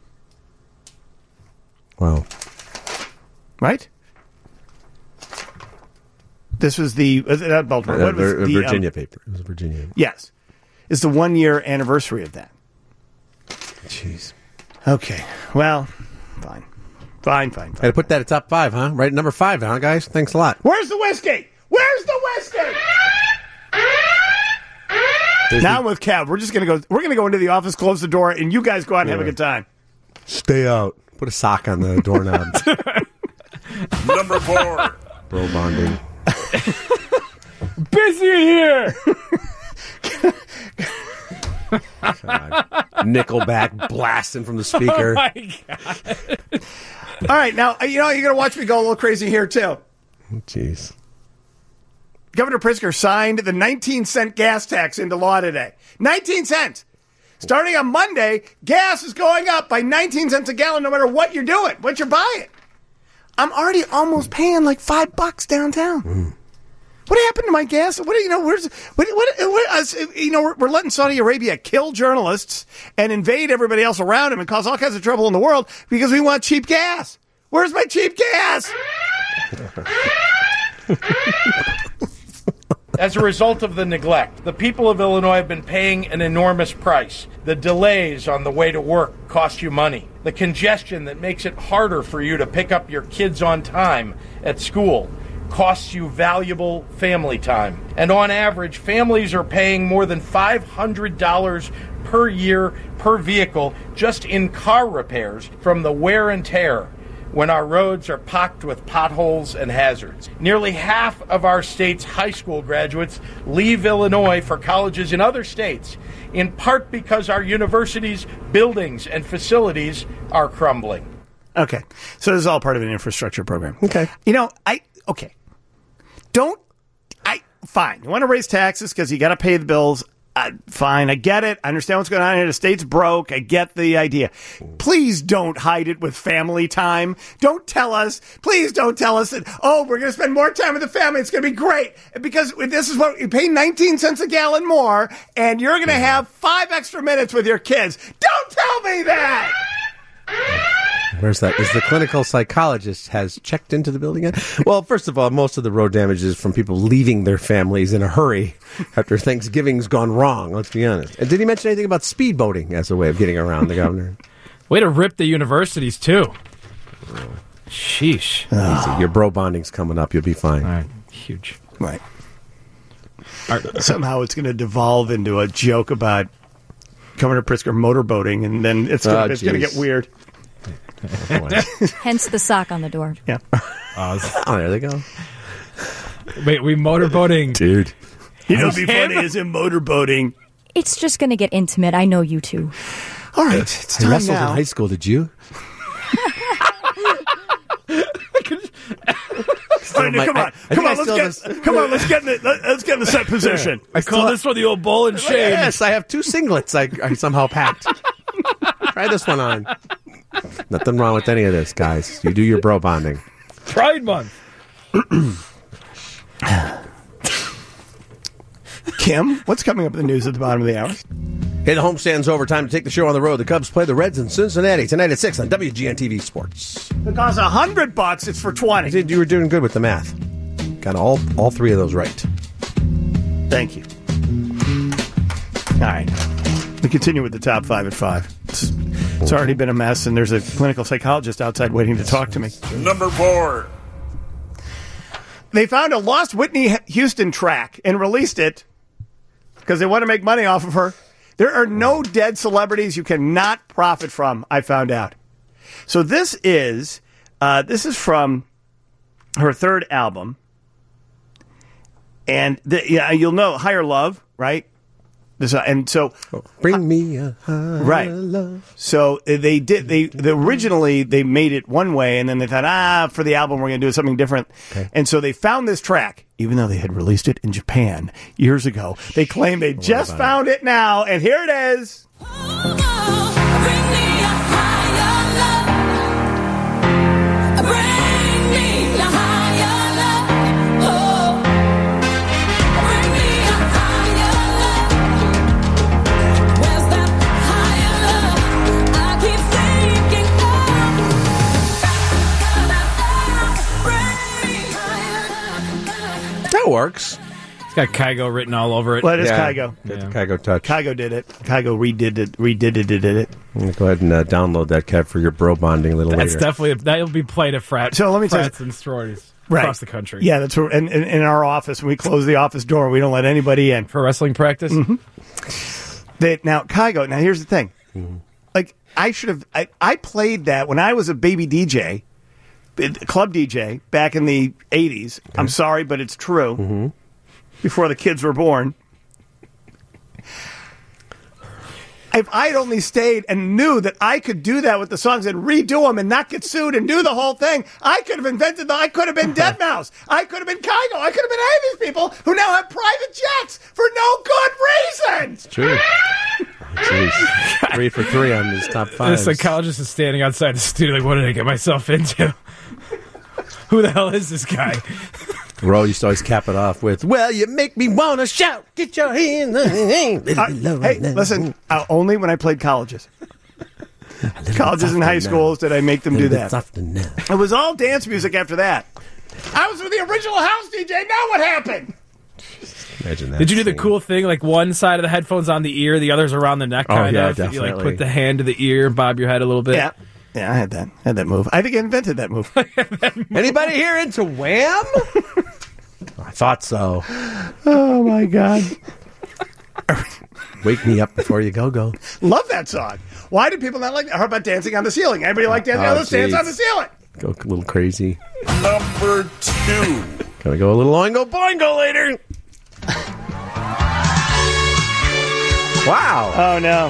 Wow. Right? This was not Baltimore. What was the Virginia paper. It was Virginia. Yes. It's the 1-year anniversary of that. Jeez. Okay. Well, fine. Fine. Had to put that at top 5, huh? Right at number 5, huh, guys? Thanks a lot. Where's the whiskey? Where's the whiskey? Now I'm with Kev. We're going to go into the office, close the door, and you guys go out and have a good time. Stay out. Put a sock on the doorknob. Number 4. Bro bonding. Busy here. Nickelback blasting from the speaker. Oh my God. All right, now, you're going to watch me go a little crazy here, too. Jeez. Governor Pritzker signed the 19-cent gas tax into law today. 19 cents. Starting on Monday, gas is going up by 19 cents a gallon no matter what you're doing, what you're buying. I'm already almost paying like $5 downtown. What happened to my gas? We're letting Saudi Arabia kill journalists and invade everybody else around him and cause all kinds of trouble in the world because we want cheap gas. Where's my cheap gas? As a result of the neglect, the people of Illinois have been paying an enormous price. The delays on the way to work cost you money. The congestion that makes it harder for you to pick up your kids on time at school costs you valuable family time. And on average, families are paying more than $500 per year per vehicle just in car repairs from the wear and tear when our roads are pocked with potholes and hazards. Nearly half of our state's high school graduates leave Illinois for colleges in other states, in part because our universities' buildings and facilities are crumbling. Okay, so this is all part of an infrastructure program. Okay. Fine. You want to raise taxes because you got to pay the bills. Fine. I get it. I understand what's going on here. The state's broke. I get the idea. Please don't hide it with family time. Please don't tell us that, we're going to spend more time with the family. It's going to be great. Because this is what you pay 19 cents a gallon more, and you're going to have 5 extra minutes with your kids. Don't tell me that! Where's that? Is the clinical psychologist has checked into the building yet? Well, first of all, most of the road damage is from people leaving their families in a hurry after Thanksgiving's gone wrong, let's be honest. And did he mention anything about speedboating as a way of getting around the governor? Way to rip the universities, too. Sheesh. Easy. Your bro bonding's coming up. You'll be fine. All right. Huge. Right. Somehow it's going to devolve into a joke about Governor Pritzker motorboating, and then it's going to get weird. Hence the sock on the door. Yeah. There they go. Wait, we motorboating. Dude. You know what'd be funny is him motorboating. It's just going to get intimate. I know you two. All right. It's time I wrestled now. in high school, did you? Come on, let's get in the set position. I call this one the old ball and chain. Yes, I have 2 singlets I somehow packed. Try this one on. Nothing wrong with any of this, guys. You do your bro bonding. Pride Month. Kim, what's coming up in the news at the bottom of the hour? Hey, the homestand's over. Time to take the show on the road. The Cubs play the Reds in Cincinnati tonight at 6 on WGN TV Sports. It costs $100. It's for 20. You were doing good with the math. Got all 3 of those right. Thank you. All right. We continue with the top 5 at 5. It's already been a mess, and there's a clinical psychologist outside waiting to talk to me. Number 4. They found a lost Whitney Houston track and released it because they want to make money off of her. There are no dead celebrities you cannot profit from, I found out. So this is from her third album. And you'll know Higher Love, right? Bring me a higher right. love. So they originally they made it one way, and then they thought, for the album we're going to do something different. Okay. And so they found this track, even though they had released it in Japan years ago. They claim they just found it now, and here it is. That works. It's got Kygo written all over it. Well, it is Kygo. Got the Kygo touch. Kygo did it. Kygo redid it. I'm gonna go ahead and download that, Kev, for your bro bonding a little That's later. definitely that'll be played at frats and sororities across the country. Yeah, that's where, and in our office, when we close the office door, we don't let anybody in for wrestling practice. Mm-hmm. Now Kygo. Now here's the thing. Mm-hmm. Like I played that when I was a baby DJ. Club DJ back in the 80s. Okay. I'm sorry, but it's true. Mm-hmm. Before the kids were born. If I'd only stayed and knew that I could do that with the songs and redo them and not get sued and do the whole thing, I could have invented I could have been Deadmau5. I could have been Kygo. I could have been any of these people who now have private jets for no good reason. It's true. Jeez. 3 for 3 on his top 5. The psychologist is standing outside the studio like, what did I get myself into? Who the hell is this guy? Ro used to always cap it off with, well, you make me want to shout. Get your hands. Hey, listen, only when I played colleges. Colleges and high schools did I make them do that. It was all dance music after that. I was with the original house DJ. Now what happened? Imagine that. Did you do the cool thing, like one side of the headphones on the ear, the other's around the neck, kind of? Definitely. You like put the hand to the ear, bob your head a little bit. Yeah, I had that move. I think I invented that move. Anybody here into Wham? I thought so. Oh my God! Wake me up before you go. Love that song. Why do people not like that? How about Dancing on the Ceiling? Anybody like Dancing on the Ceiling? Dance on the Ceiling. Go a little crazy. Number 2. Gonna go a little oingo boingo later. Wow. Oh no.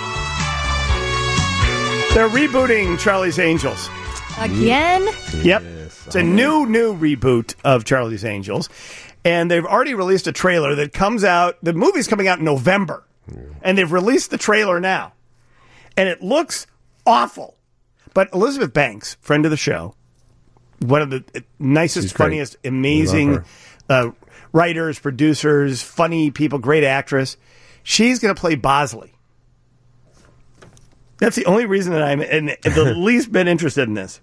They're rebooting Charlie's Angels. Again? Yep. It's a new reboot of Charlie's Angels. And they've already released a trailer that comes out. The movie's coming out in November. And they've released the trailer now. And it looks awful. But Elizabeth Banks, friend of the show, one of the nicest, funniest, amazing writers, producers, funny people, great actress. She's going to play Bosley. That's the only reason that I'm the least bit interested in this.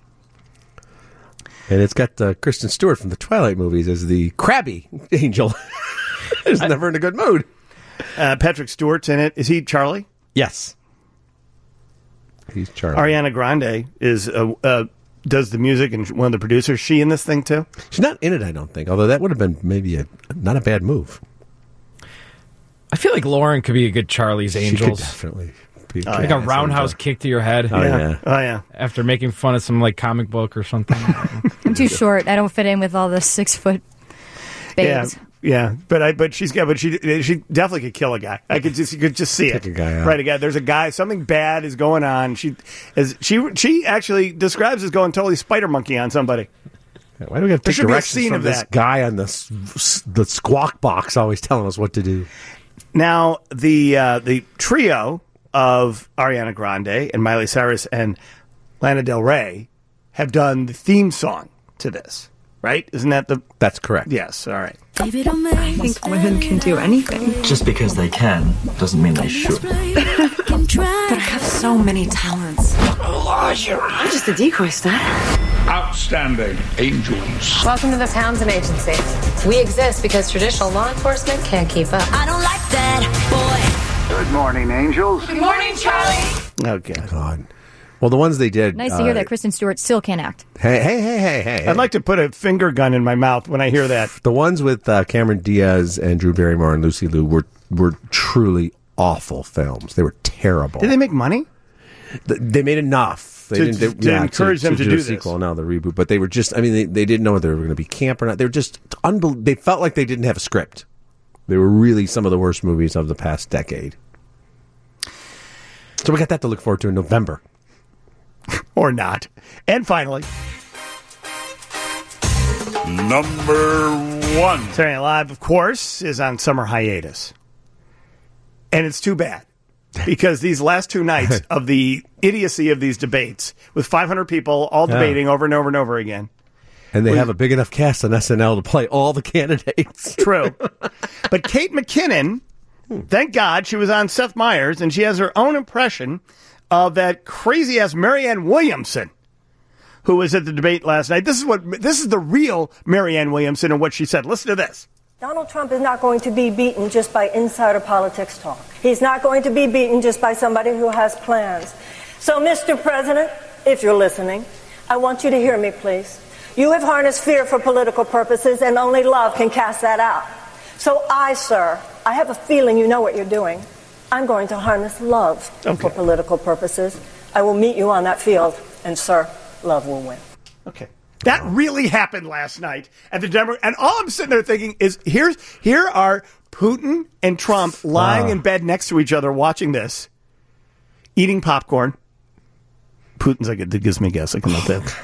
And it's got Kristen Stewart from the Twilight movies as the crabby angel. He's never in a good mood. Patrick Stewart's in it. Is he Charlie? Yes. He's Charlie. Ariana Grande is does the music and one of the producers. She in this thing too? She's not in it, I don't think. Although that would have been maybe not a bad move. I feel like Lauren could be a good Charlie's Angels. She could definitely. Like a roundhouse kick to your head. Oh, yeah. After making fun of some like comic book or something. I'm too short. I don't fit in with all the 6-foot babes. Yeah. But she definitely could kill a guy. You could just see it. Take a guy out. Right, a guy. There's a guy. Something bad is going on. She actually describes as going totally spider monkey on somebody. Why do we have to take directions from this guy on the squawk box always telling us what to do? Now the trio of Ariana Grande and Miley Cyrus and Lana Del Rey have done the theme song to this, right? Isn't that That's correct. Yes, all right. I think women can do anything. Just because they can doesn't mean they should. But I have so many talents. I'm just a decoy star. Outstanding Angels. Welcome to the Townsend Agency. We exist because traditional law enforcement can't keep up. I don't like that boy. Good morning, Angels. Good morning, Charlie. Oh, God. Well, the ones they did. Nice to hear that Kristen Stewart still can't act. Hey. I'd like to put a finger gun in my mouth when I hear that. The ones with Cameron Diaz and Drew Barrymore and Lucy Liu were truly awful films. They were terrible. Did they make money? They made enough. They to encourage them to do a this. sequel, now the reboot. But they were just, I mean, they didn't know whether they were going to be camp or not. They were just, they felt like they didn't have a script. They were really some of the worst movies of the past decade. So we got that to look forward to in November. Or not. And finally, number 1. Saturday Night Live, of course, is on summer hiatus. And it's too bad. Because these last 2 nights of the idiocy of these debates, with 500 people all debating over and over and over again. And they have a big enough cast on SNL to play all the candidates. True. But Kate McKinnon, thank God, she was on Seth Meyers, and she has her own impression of that crazy-ass Marianne Williamson, who was at the debate last night. This is the real Marianne Williamson and what she said. Listen to this. Donald Trump is not going to be beaten just by insider politics talk. He's not going to be beaten just by somebody who has plans. So, Mr. President, if you're listening, I want you to hear me, please. You have harnessed fear for political purposes, and only love can cast that out. So sir, I have a feeling you know what you're doing. I'm going to harness love for political purposes. I will meet you on that field, and, sir, love will win. Okay. That really happened last night at the Denver. And all I'm sitting there thinking is, here are Putin and Trump lying in bed next to each other watching this, eating popcorn. Putin's like, it gives me gas. I can let that.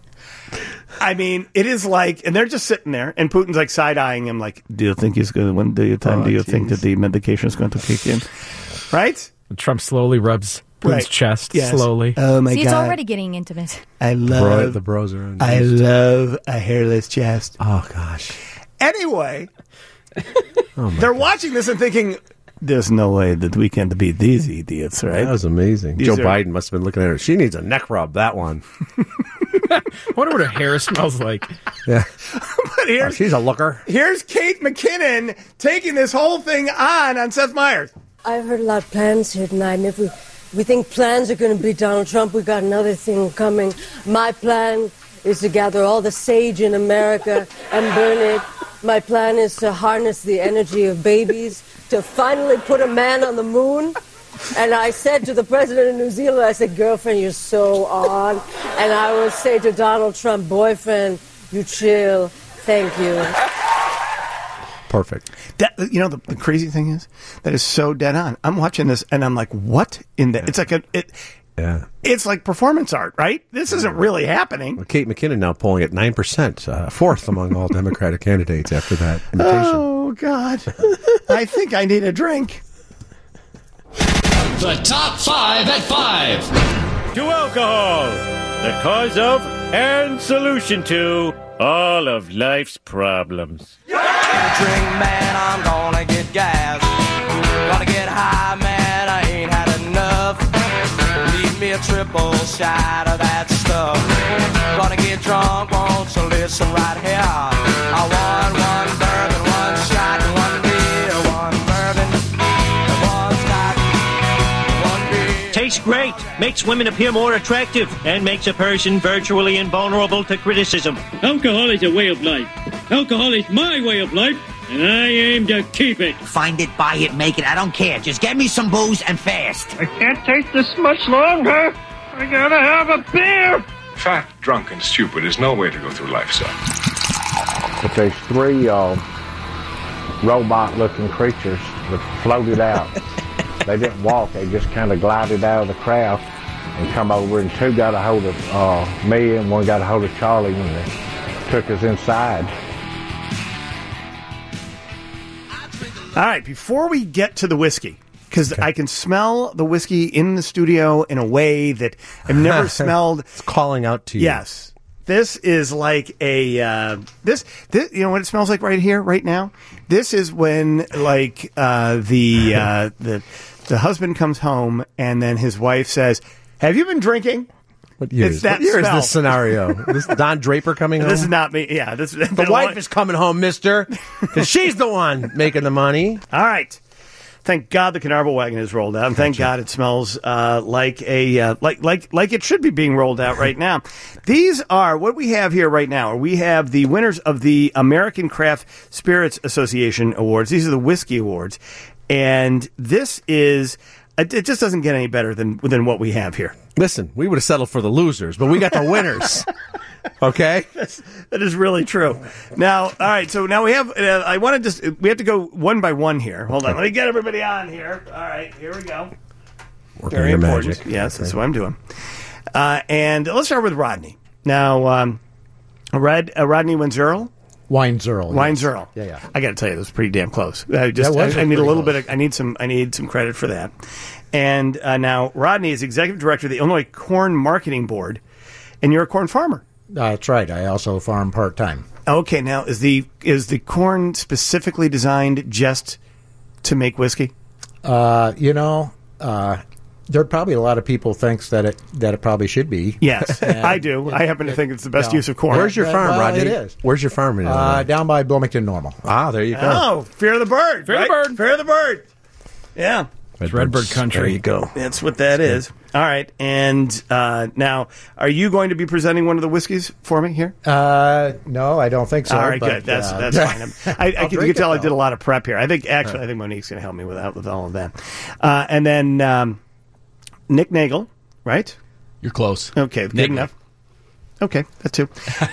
I mean, it is like, and they're just sitting there, and Putin's like side-eyeing him like, do you think he's going to, when do you think that the medication is going to kick in? Right? And Trump slowly rubs Putin's chest, slowly. Oh, my God. See, it's already getting intimate. I love the bros are on. I love a hairless chest. Oh, gosh. Anyway, they're watching this and thinking, there's no way that we can beat these idiots, right? That was amazing. Joe Biden must have been looking at her. She needs a neck rub, that one. I wonder what her hair smells like. Yeah. But she's a looker. Here's Kate McKinnon taking this whole thing on Seth Meyers. I've heard a lot of plans here tonight, and if we think plans are going to beat Donald Trump, we got another thing coming. My plan is to gather all the sage in America and burn it. My plan is to harness the energy of babies to finally put a man on the moon. And I said to the president of New Zealand, I said, girlfriend, you're so on. And I will say to Donald Trump, boyfriend, you chill. Thank you. Perfect. The crazy thing is, that is so dead on. I'm watching this, and I'm like, what in the... It's like it's like performance art, right? This isn't really happening. Well, Kate McKinnon now polling at 9%, fourth among all Democratic candidates after that invitation. Oh, God. I think I need a drink. The top 5 at 5. To alcohol, the cause of and solution to all of life's problems. Drink, man, I'm gonna get gas. Gonna get high, man, I ain't had enough. Leave me a triple shot of that stuff. Gonna get drunk, won't you listen right here? I want one bourbon, one shot, one beer, one bourbon, one scotch, one beer. Tastes great, makes women appear more attractive, and makes a person virtually invulnerable to criticism. Alcohol is a way of life. Alcohol is my way of life, and I aim to keep it. Find it, buy it, make it, I don't care. Just get me some booze and fast. I can't take this much longer. I gotta have a beer. Fat, drunk, and stupid is no way to go through life, son. But there's 3 robot-looking creatures that floated out. They didn't walk. They just kind of glided out of the crowd and come over, and 2 got a hold of me, and 1 got a hold of Charlie, and they took us inside. All right, before we get to the whiskey, because I can smell the whiskey in the studio in a way that I've never smelled. It's calling out to you. Yes. This is like a, this, you know what it smells like right here, right now? This is when, like, the husband comes home and then his wife says, have you been drinking? What year, is that is smell. this scenario? This Don Draper coming home? This is not me. Yeah. The wife is coming home, mister, because she's the one making the money. All right. Thank God the Carnarvon wagon is rolled out, and thank God it smells like it should be being rolled out right now. These are what we have here right now. We have the winners of the American Craft Spirits Association Awards. These are the whiskey awards, and this is it just doesn't get any better than what we have here. Listen, we would have settled for the losers, but we got the winners. Okay, that is really true. Now, all right. So now we have. We have to go one by one here. Hold on. Let me get everybody on here. All right, here we go. Working Very your important. magic. Yes, that's what I'm doing. And let's start with Rodney. Now, Rodney Weinzierl. Weinzierl. Yeah. I got to tell you, this was pretty damn close. I need a little bit. I need some credit for that. And now Rodney is executive director of the Illinois Corn Marketing Board, and you're a corn farmer. That's right. I also farm part-time. Okay, now is the corn specifically designed just to make whiskey? There are probably a lot of people thinks that it probably should be. Yes, I do. I happen to think it's the best use of corn. Where's your farm, Rodney? It is. Where's your farm? Down by Bloomington Normal. Ah, there you go. Oh, Fear of the Bird. Fear of the Bird. Yeah. It's Redbird country. There you go. That's what that is. All right. And now, are you going to be presenting one of the whiskeys for me here? No, I don't think so. All right, but, good. That's fine. You can tell I did a lot of prep here. I think Monique's going to help me with all of that. And then Nick Nagel, right? You're close. Okay, good enough. Okay, that too.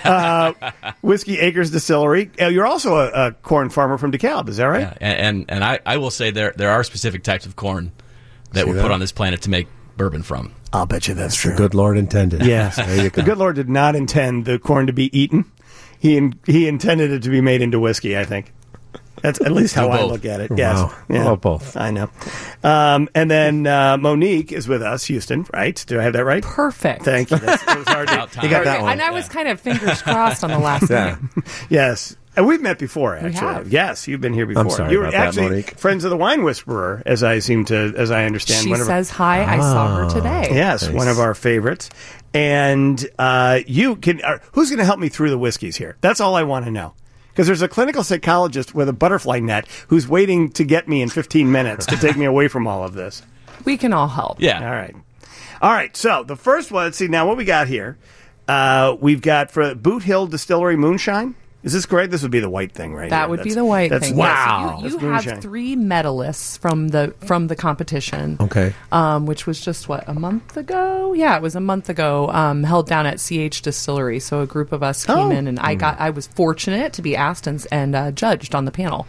Whiskey Acres Distillery. You're also a corn farmer from DeKalb, is that right? Yeah, and I will say there are specific types of corn that were put on this planet to make bourbon from. I'll bet you that's true. The good Lord intended. Yes. There you go. The good Lord did not intend the corn to be eaten. He intended it to be made into whiskey, I think. That's at least how I look at it. Yes. Wow. Yeah. Well, both. I know. And then Monique is with us, Houston, right? Do I have that right? Perfect. Thank you. It was hard you got that one. And I was kind of fingers crossed on the last name. Yes. And we've met before, actually. We have. Yes, you've been here before. I'm sorry you were about that, actually Monique. friends of the Wine Whisperer, as I understand. She says hi. I saw her today. Yes, nice. One of our favorites. And who's going to help me through the whiskeys here? That's all I want to know. Because there's a clinical psychologist with a butterfly net who's waiting to get me in 15 minutes to take me away from all of this. We can all help. Yeah. All right. So the first one, let's see now what we got here. We've got for Boot Hill Distillery Moonshine. Is this correct? This would be the white thing, right? That would be the white thing. Wow. You have 3 medalists from the competition. Okay. Which was just, a month ago? Yeah, it was a month ago, held down at CH Distillery. So a group of us came in, and I was fortunate to be asked and judged on the panel.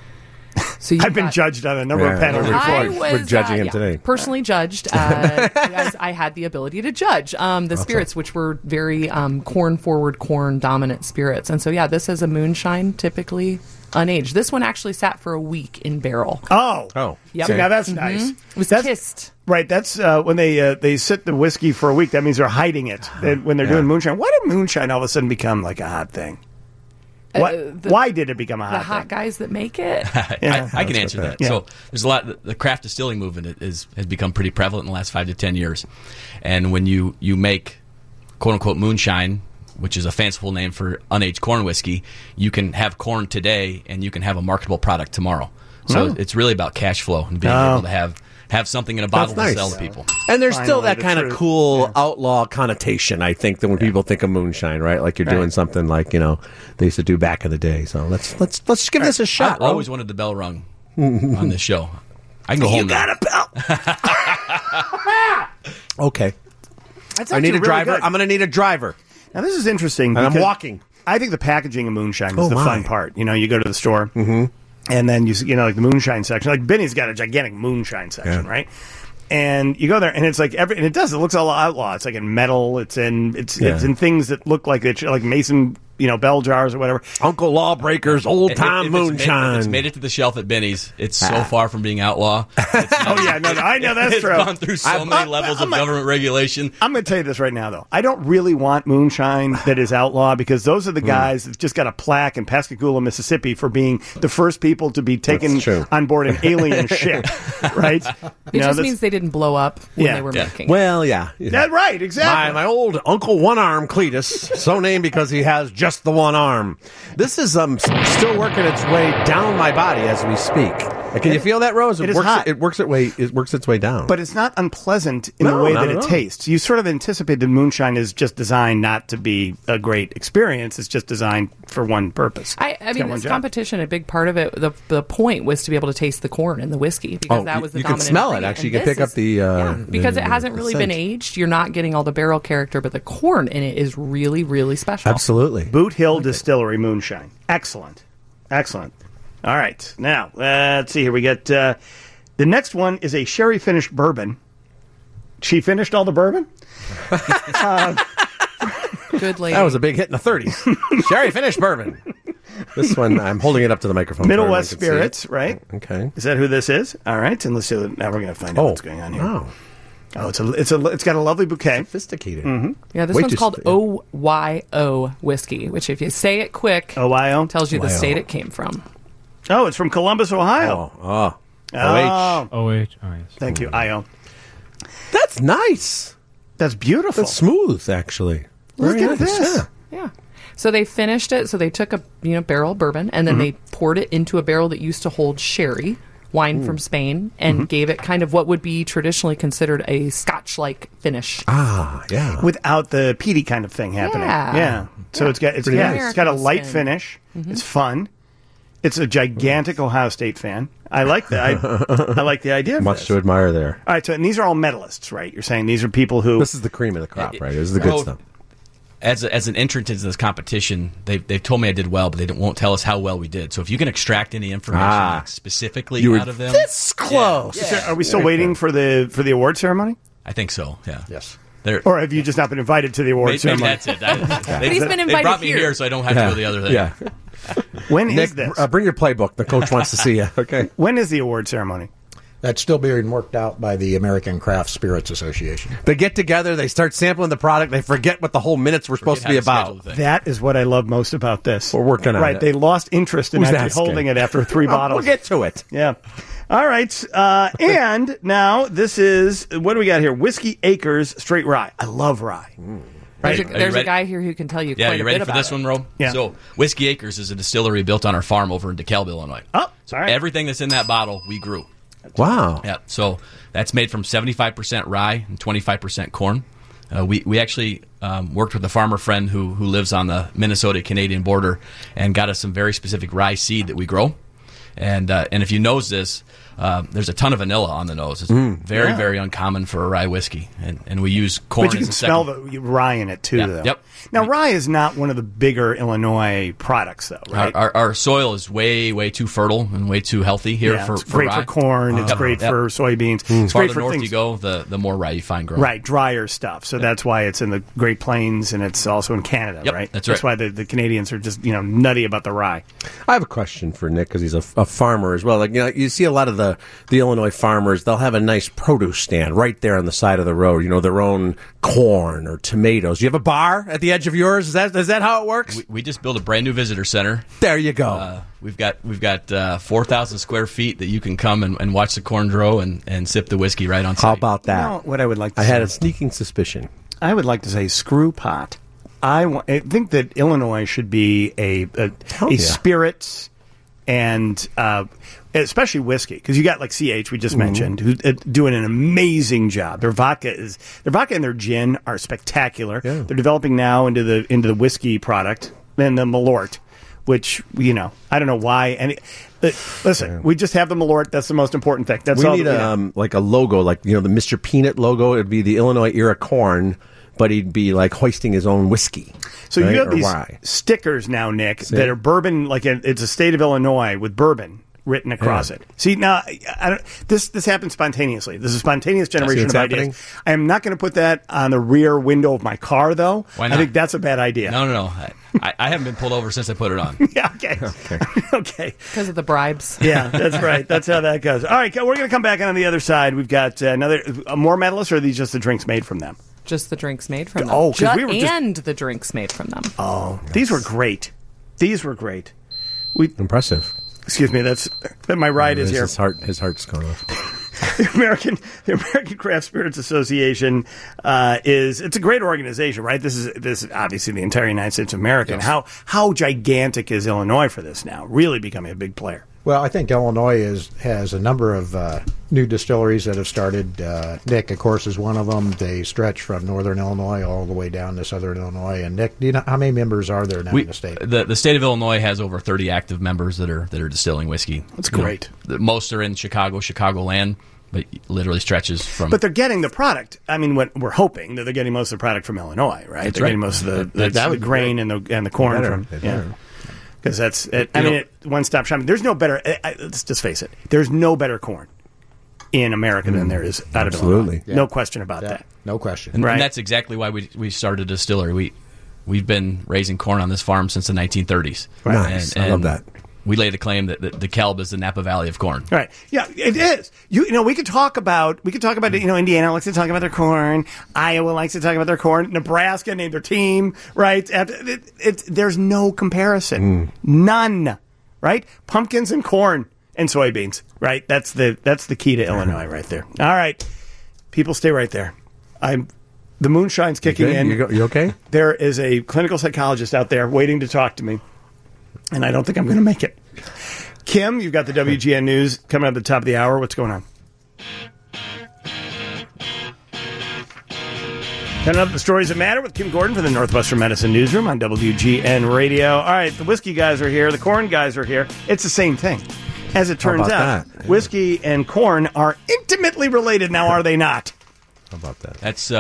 So I've been judged on a number of panels before. We're judging him today. Personally judged, as I had the ability to judge the spirits, which were very corn-forward, corn-dominant spirits. And so, this is a moonshine, typically unaged. This one actually sat for a week in barrel. Oh. Yep. See, now that's nice. It was kissed. Right, that's when they sit the whiskey for a week. That means they're hiding it when they're doing moonshine. Why did moonshine all of a sudden become like a hot thing? Why did it become a hot thing? The hot guys that make it? I can answer that. Yeah. So there's a lot. The craft distilling movement has become pretty prevalent in the last 5 to 10 years. And when you make quote unquote moonshine, which is a fanciful name for unaged corn whiskey, you can have corn today and you can have a marketable product tomorrow. So it's really about cash flow and being able to have something in a bottle to sell to people. And there's still that kind of cool outlaw connotation, I think, that when people think of moonshine, right? Like you're doing something like, they used to do back in the day. So let's give this a shot. I've always wanted the bell rung on this show. I can go home. You got a bell. Okay. I need a driver. I'm going to need a driver. Now this is interesting. And I'm walking. I think the packaging of moonshine is the fun part. You go to the store. And then like the moonshine section, like Benny's got a gigantic moonshine section, right? And you go there, and it's like and it looks all outlaw. It's like in metal. It's in things that look like like Mason, bell jars or whatever. Uncle Lawbreaker's old time moonshine. It's made it to the shelf at Benny's. It's so far from being outlaw. I know that's it's true. It's gone through so many levels of government regulation. I'm going to tell you this right now, though. I don't really want moonshine that is outlaw because those are the guys that just got a plaque in Pascagoula, Mississippi for being the first people to be taken on board an alien ship, right? It just means they didn't blow up when they were making it. Well, yeah. That's right, exactly. My old Uncle One Arm Cletus, so named because he has just the one arm. This is still working its way down my body as we speak. Can you feel that, Rose? It is hot. It works its way down. But it's not unpleasant in the way that it tastes. You sort of anticipate that moonshine is just designed not to be a great experience. It's just designed for one purpose. I mean, this competition, a big part of it, the point was to be able to taste the corn in the whiskey because that was the dominant. You can smell it, actually. You can pick up the... because it hasn't really been aged. You're not getting all the barrel character, but the corn in it is really, really special. Absolutely. Boot Hill Distillery Moonshine. Excellent. Excellent. All right. Now, let's see here. We get the next one is a sherry finished bourbon. She finished all the bourbon? Good lady. That was a big hit in the 30s. Sherry finished bourbon. This one, I'm holding it up to the microphone. Middle West Spirits, right? Okay. Is that who this is? All right. And let's see. Now we're going to find out what's going on here. Wow. Oh, it's got a lovely bouquet. Sophisticated. Mm-hmm. Yeah, this one's called OYO whiskey, which if you say it quick, OYO tells you the state it came from. Oh, it's from Columbus, Ohio. OH. Oh, yes. Thank you, IO. That's nice. That's beautiful. That's smooth, actually. Look Very at nice. this. Yeah. So they finished it. So they took a barrel of bourbon and then they poured it into a barrel that used to hold sherry, wine from Spain, and gave it kind of what would be traditionally considered a Scotch-like finish. Ah, yeah. Without the peaty kind of thing happening. Yeah. So it's got a light finish. Mm-hmm. It's fun. It's a gigantic Ohio State fan. I like that. I like the idea of Much this. to admire there. All right, so and these are all medalists, right? You're saying these are people who... This is the cream of the crop, right? This is the good stuff. As an entrant into this competition, they've told me I did well, but they won't tell us how well we did. So if you can extract any information specifically out of them, this close. Yeah. Are we still waiting for the award ceremony? I think so. Yeah. Yes. Or have you just not been invited to the award ceremony? Maybe that's it. But he's been invited They brought me here. here, so I don't have to go the other thing. Yeah. When Nick, is this? bring your playbook. The coach wants to see you. Okay. When is the award ceremony? That's still being worked out by the American Craft Spirits Association. They get together, they start sampling the product, they forget what the whole minutes were supposed to be about. That is what I love most about this. We're working on it. Right, they lost interest in Who's actually asking? holding it after 3 bottles. We'll get to it. Yeah. All right. And now this is, what do we got here? Whiskey Acres Straight Rye. I love rye. Right. There's a guy here who can tell you quite a bit about it. Yeah, you ready for this one, Ro? Yeah. So, Whiskey Acres is a distillery built on our farm over in DeKalb, Illinois. Oh, sorry. Everything that's in that bottle, we grew. Wow. Yeah, so that's made from 75% rye and 25% corn. We actually worked with a farmer friend who lives on the Minnesota-Canadian border and got us some very specific rye seed that we grow. And if you nose this, there's a ton of vanilla on the nose. It's very, very uncommon for a rye whiskey. And we use corn But you as can a smell second. the rye in it, too, Yeah, though. yep. Now, rye is not one of the bigger Illinois products, though, right? Our soil is way, way too fertile and way too healthy here Yeah, for it's great rye. for corn. It's great for soybeans. The It's great farther for north things. you go, the more rye you find growing. Right, drier stuff. So that's why it's in the Great Plains and it's also in Canada, Yep, right? that's That's right. why the Canadians are just nutty about the rye. I have a question for Nick because he's a farmer as well. Like you see a lot of the Illinois farmers, they'll have a nice produce stand right there on the side of the road. Their own corn or tomatoes. You have a bar at the edge of yours. Is that how it works? We just built a brand new visitor center. There you go. We've got 4,000 square feet that you can come and watch the corn grow and sip the whiskey right on site. How about that? What I would like to I say. had a sneaking suspicion. I would like to say screw pot. I think that Illinois should be a spirits and especially whiskey, because you got like CH we just mentioned, who's doing an amazing job. Their vodka and their gin are spectacular. Yeah. They're developing now into the whiskey product and the Malort, which I don't know why. And listen, we just have the Malort. That's the most important thing. That's all we need like a logo, like the Mr. Peanut logo. It'd be the Illinois era corn, but he'd be like hoisting his own whiskey. So right? you have Or these why? stickers now, Nick, that are bourbon, like it's a state of Illinois with bourbon written across it. See, now, this happens spontaneously. This is a spontaneous generation of ideas. I am not going to put that on the rear window of my car, though. Why not? I think that's a bad idea. No. I haven't been pulled over since I put it on. Yeah, okay. Because of the bribes. Yeah, that's right. That's how that goes. All right, we're going to come back on the other side. We've got more medalists, or are these just the drinks made from them? Just the drinks made from them. Oh, because we were and the drinks made from them. Oh, these were great. Impressive. Excuse me. That my ride is here. His heart's gone off. The American Craft Spirits Association it's a great organization, right? This is obviously the entire United States of America. Yes. And how gigantic is Illinois for this now? Really becoming a big player. Well, I think Illinois has a number of new distilleries that have started. Nick, of course, is one of them. They stretch from northern Illinois all the way down to southern Illinois. And Nick, do you know how many members are there now in the state? The state of Illinois has over 30 active members that are distilling whiskey. That's great. Most are in Chicagoland, but literally stretches from. But they're getting the product. I mean, we're hoping that they're getting most of the product from Illinois, right? That's they're getting most of the grain and the corn from. Yeah. Because that's it. I mean, one-stop shopping. There's no better. Let's just face it. There's no better corn in America than there is out of Illinois. Yeah. No question about that. No question. And that's exactly why we started a distillery. We've been raising corn on this farm since the 1930s. Right. Nice. I love that. We lay the claim that the Kelb is the Napa Valley of corn. Right. Yeah, it is. You know, we could talk about Indiana likes to talk about their corn. Iowa likes to talk about their corn. Nebraska named their team, right? There's no comparison. None. Right? Pumpkins and corn and soybeans, right? That's the key to Illinois right there. All right. People stay right there. The moonshine's kicking in. You okay? There is a clinical psychologist out there waiting to talk to me. And I don't think I'm going to make it. Kim, you've got the WGN News coming up at the top of the hour. What's going on? Coming up, the stories that matter with Kim Gordon from the Northwestern Medicine Newsroom on WGN Radio. All right, the whiskey guys are here. The corn guys are here. It's the same thing. As it turns out, whiskey and corn are intimately related. Now, are they not? How about that? That's,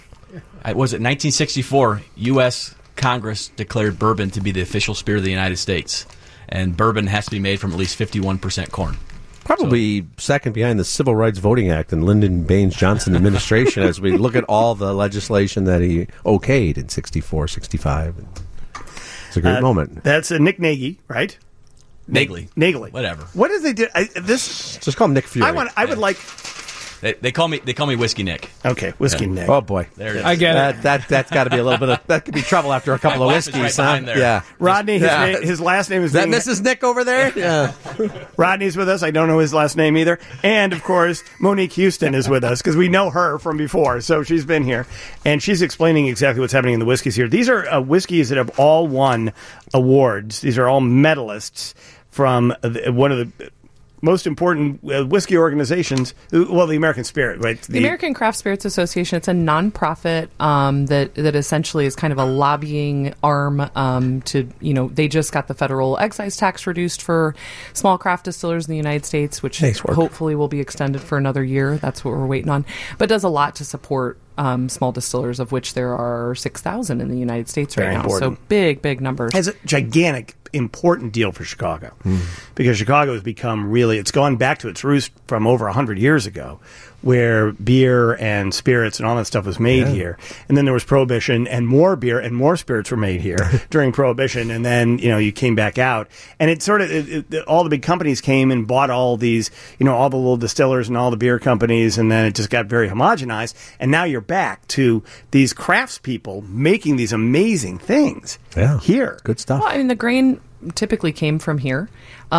was it 1964, U.S. Congress declared bourbon to be the official spirit of the United States, and bourbon has to be made from at least 51% corn. Probably second behind the Civil Rights Voting Act and Lyndon Baines Johnson administration as we look at all the legislation that he okayed in 64, 65. It's a great moment. That's Nick Nagy, right? Nagley. Whatever. What did they do? Just call him Nick Fury. I would like... They call me Whiskey Nick. Okay, Whiskey Nick. Oh boy, there it is. I get it. That's got to be a little bit of that could be trouble after a couple of whiskeys, right huh? Yeah. Rodney, his last name is that Mrs. Nick over there. Yeah. Rodney's with us. I don't know his last name either. And of course, Monique Houston is with us because we know her from before. So she's been here and she's explaining exactly what's happening in the whiskeys here. These are whiskeys that have all won awards. These are all medalists from one of the most important whiskey organizations, well, the American Spirit, right? The American Craft Spirits Association. It's a nonprofit that essentially is kind of a lobbying arm to, they just got the federal excise tax reduced for small craft distillers in the United States, which hopefully will be extended for another year. That's what we're waiting on. But does a lot to support small distillers, of which there are 6,000 in the United States right now. Important. So big numbers. Has a gigantic, important deal for Chicago because Chicago has become it's gone back to its roots from over 100 years ago, where beer and spirits and all that stuff was made here. And then there was Prohibition, and more beer and more spirits were made here during Prohibition. And then, you came back out. And it sort of, all the big companies came and bought all these, all the little distillers and all the beer companies. And then it just got very homogenized. And now you're back to these craftspeople making these amazing things here. Good stuff. Well, I mean, the grain typically came from here.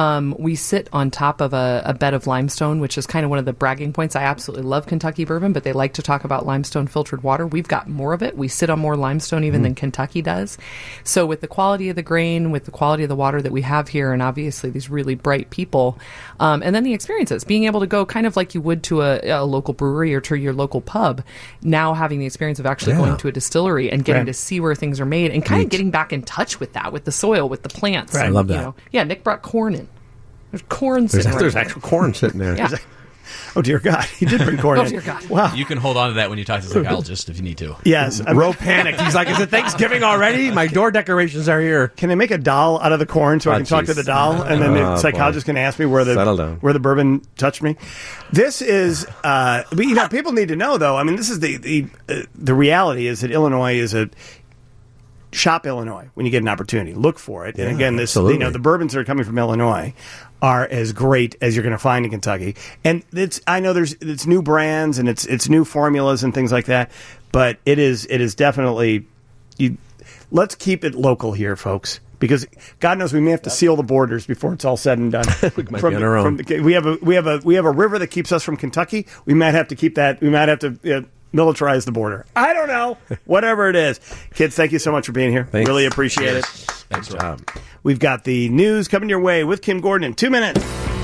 We sit on top of a bed of limestone, which is kind of one of the bragging points. I absolutely love Kentucky bourbon, but they like to talk about limestone filtered water. We've got more of it. We sit on more limestone even than Kentucky does. So with the quality of the grain, with the quality of the water that we have here, and obviously these really bright people, and then the experiences, being able to go kind of like you would to a local brewery or to your local pub, now having the experience of actually going to a distillery and getting to see where things are made and kind of getting back in touch with that, with the soil, with the plants. Right. I love that. Nick brought corn in. There's corn sitting There's actual corn sitting there. Yeah. Oh, dear God. He did bring corn in. Oh, dear God. Wow. You can hold on to that when you talk to the psychologist if you need to. Yes. Ro panicked. He's like, is it Thanksgiving already? My door decorations are here. Can I make a doll out of the corn so I can talk to the doll? And then the psychologist can ask me where the bourbon touched me? This is, people need to know, though. I mean, this is the reality is that Illinois is shop Illinois when you get an opportunity. Look for it. And again, the bourbons that are coming from Illinois are as great as you're going to find in Kentucky. And I know it's new brands and it's new formulas and things like that, but it is definitely let's keep it local here, folks. Because God knows we may have to seal the borders before it's all said and done. We might be on our own. We have a river that keeps us from Kentucky. We might have to keep that. We might have to militarize the border. I don't know. Whatever it is. Kids, thank you so much for being here. Thanks. Really appreciate it. Thanks, Rob. We've got the news coming your way with Kim Gordon in 2 minutes.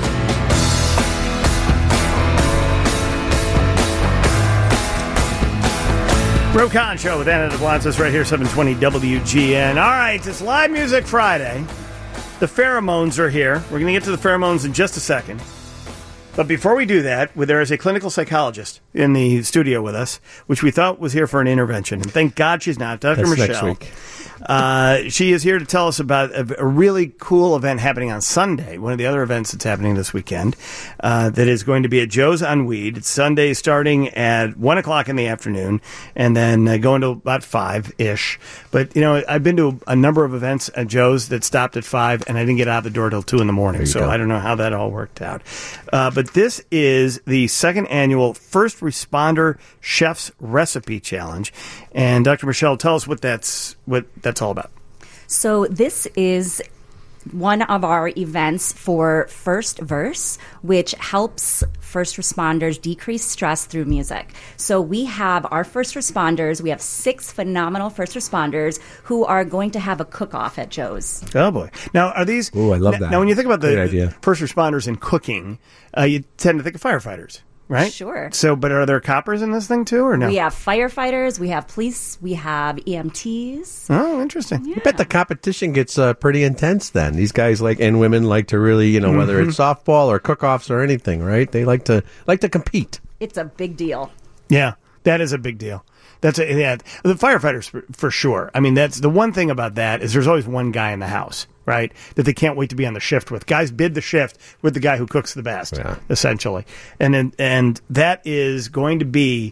Ro Khan Show with Anna DeBlancis right here, 720 WGN. All right, it's Live Music Friday. The pheromones are here. We're going to get to the pheromones in just a second. But before we do that, there is a clinical psychologist in the studio with us, which we thought was here for an intervention. And thank God she's not. Dr. That's Michelle. next week. She is here to tell us about a really cool event happening on Sunday, one of the other events that's happening this weekend, that is going to be at Joe's on Weed. It's Sunday starting at 1 o'clock in the afternoon and then going to about 5-ish. But, you know, I've been to a number of events at Joe's that stopped at 5, and I didn't get out the door till 2 in the morning. So I don't know how that all worked out. But this is the second annual First Responder Chef's Recipe Challenge. And Dr. Michelle, tell us what that's all about. So this is one of our events for First Verse, which helps first responders decrease stress through music. So we have our first responders. We have 6 phenomenal first responders who are going to have a cook-off at Joe's. Oh, boy. Now, are these... Ooh, I love that. Now, when you think about Great idea. the first responders in cooking, you tend to think of firefighters, right? Sure. So, but are there coppers in this thing, too, or no? We have firefighters, we have police, we have EMTs. Oh, interesting. I bet the competition gets pretty intense then. These guys and women like to really, whether it's softball or cook-offs or anything, right? They like to compete. It's a big deal. Yeah, that is a big deal. The firefighters for sure. I mean, that's the one thing about that is there's always one guy in the house, right? That they can't wait to be on the shift with. Guys bid the shift with the guy who cooks the best, essentially. And that is going to be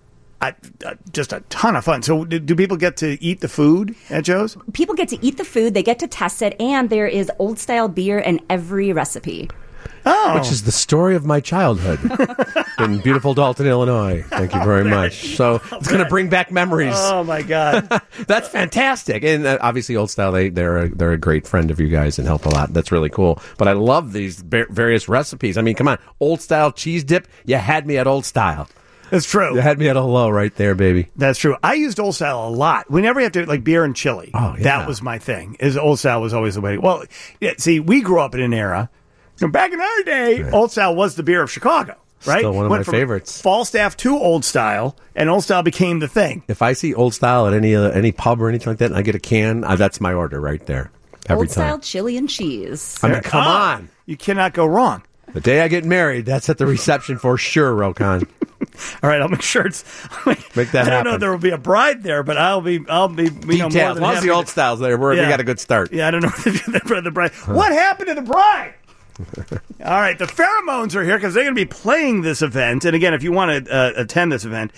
just a ton of fun. So do people get to eat the food at Joe's? People get to eat the food, they get to test it, and there is old style beer in every recipe. Oh. Which is the story of my childhood in beautiful Dalton, Illinois. Thank you very much. So it's going to bring back memories. Oh, my God. That's fantastic. And obviously, Old Style, they're a great friend of you guys and help a lot. That's really cool. But I love these various recipes. I mean, come on. Old Style cheese dip, you had me at Old Style. That's true. You had me at a hello right there, baby. That's true. I used Old Style a lot. Whenever you have to, like beer and chili. Oh, yeah. That was my thing. Old Style was always the way. Well, see, we grew up in an era. Back in our day, Old Style was the beer of Chicago, right? Still one of Went my from favorites. Falstaff to Old Style, and Old Style became the thing. If I see Old Style at any pub or anything like that, and I get a can, that's my order right there. Every Old Style time. chili and cheese. I mean, come on. You cannot go wrong. The day I get married, that's at the reception for sure, Rokan. All right, I'll make sure it's. Make that happen. I don't know if there will be a bride there, but I'll be. Details. More than As long as the Old Style's there, we got a good start. Yeah, I don't know if they do that for the bride. What happened to the bride? All right, the pheromones are here because they're going to be playing this event. And again, if you want to attend this event,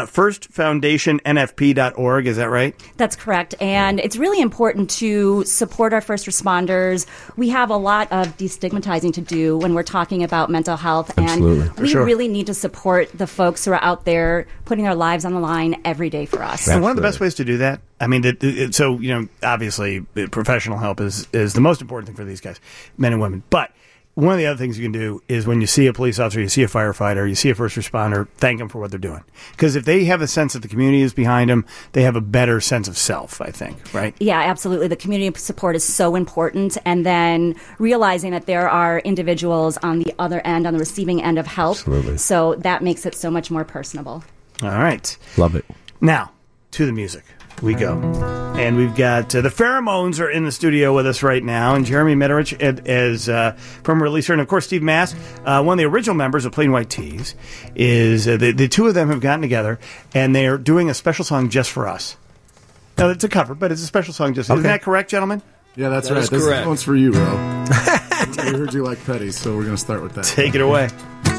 firstfoundationnfp.org, is that right? That's correct. And it's really important to support our first responders. We have a lot of destigmatizing to do when we're talking about mental health. Absolutely. And we really need to support the folks who are out there putting their lives on the line every day for us. And one of the best ways to do that, I mean, obviously, professional help is the most important thing for these guys, men and women. But one of the other things you can do is when you see a police officer, you see a firefighter, you see a first responder, thank them for what they're doing. Because if they have a sense that the community is behind them, they have a better sense of self, I think, right? Yeah, absolutely. The community support is so important. And then realizing that there are individuals on the other end, on the receiving end of help. Absolutely. So that makes it so much more personable. All right. Love it. Now, to the music. We go. And we've got the Pheromones are in the studio with us right now. And Jeremy Mederich is from Releaser. And, of course, Steve Mass, one of the original members of Plain White Tees, is the two of them have gotten together, and they're doing a special song just for us. Now, it's a cover, but it's a special song just. Okay. Isn't that correct, gentlemen? Yeah, that's right. This one's for you, Ro. I heard you like Petty, so we're going to start with that. Take it away.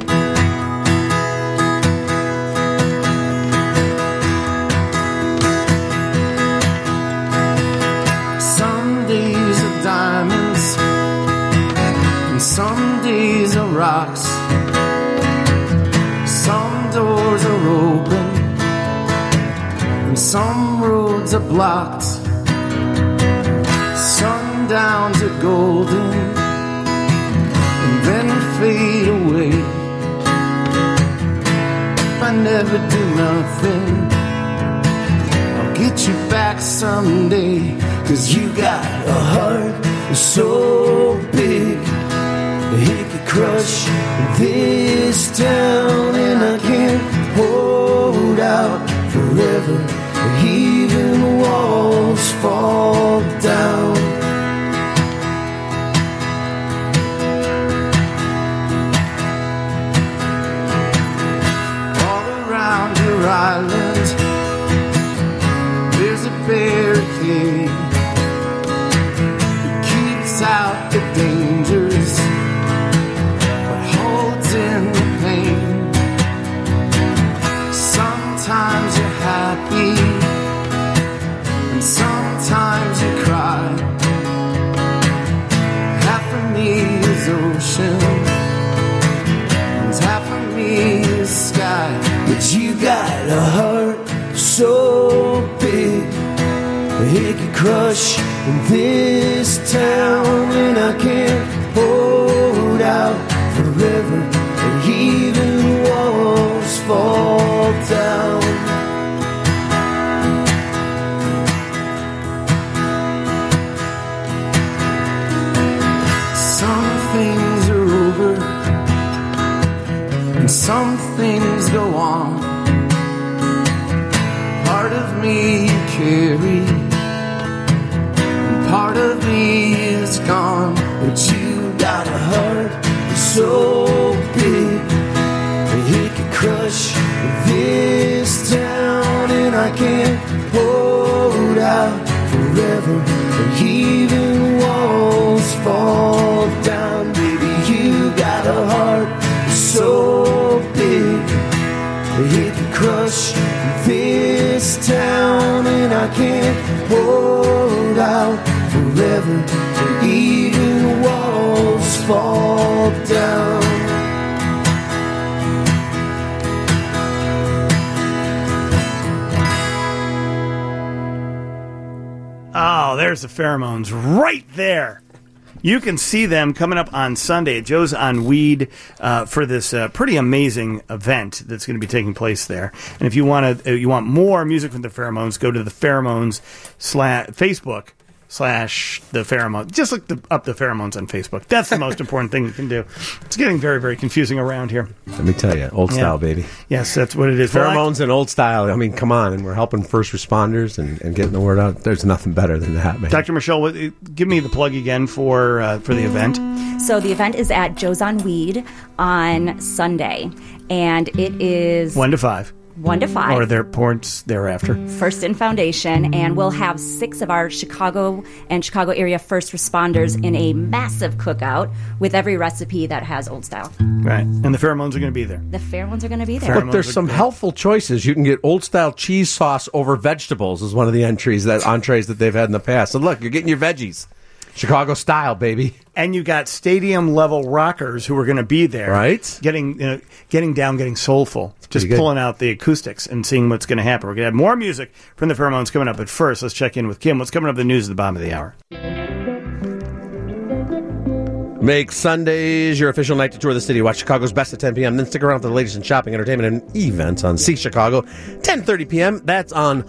Diamonds and some days are rocks. Some doors are open and some roads are blocked. Sundowns are golden and then fade away. But I never do nothing, I'll get you back someday. 'Cause you got a heart so big, it could crush this town. And I can't hold out forever, even walls fall down. All around your island, there's a barricade that keeps out the dangers, but holds in the pain. Sometimes you're happy, and sometimes you cry. Half of me is ocean, and half of me is sky. But you got a heart so big, it could crush this town. And I can't hold out forever, even walls fall down. Some things are over, and some things go on. Part of me you carry, and part of me is gone. But you got a heart so big, it could crush this town. And I can't hold out forever, even walls fall down. Baby, you got a heart so big, it could crush this town. And I can't hold out forever, even walls fall down. Oh, there's the Pheromones right there. You can see them coming up on Sunday at Joe's on Weed for this pretty amazing event that's going to be taking place there. And if you want more music from the Pheromones, go to the Pheromones Facebook / the Pheromones. Just look up the Pheromones on Facebook. That's the most important thing you can do. It's getting very, very confusing around here. Let me tell you, old style, baby. Yes, that's what it is. Pheromones and old style. I mean, come on. And we're helping first responders and getting the word out. There's nothing better than that, man. Dr. Michelle, give me the plug again for the event. So the event is at Joe's on Weed on Sunday, and it is 1 to 5. 1 to 5. Or their points thereafter. First in Foundation, and we'll have 6 of our Chicago and Chicago area first responders in a massive cookout with every recipe that has old style. Right. And the Pheromones are going to be there. The Pheromones are going to be there. But there's some helpful choices. You can get old style cheese sauce over vegetables is one of the entrees that they've had in the past. So look, you're getting your veggies. Chicago style, baby. And you got stadium level rockers who are going to be there, right? Getting down, getting soulful, just pulling out the acoustics and seeing what's going to happen. We're going to have more music from the Pheromones coming up. But first, let's check in with Kim. What's coming up in the news at the bottom of the hour? Make Sundays your official night to tour the city. Watch Chicago's Best at 10 p.m. Then stick around for the latest in shopping, entertainment, and events on See Chicago, 10:30 p.m. That's on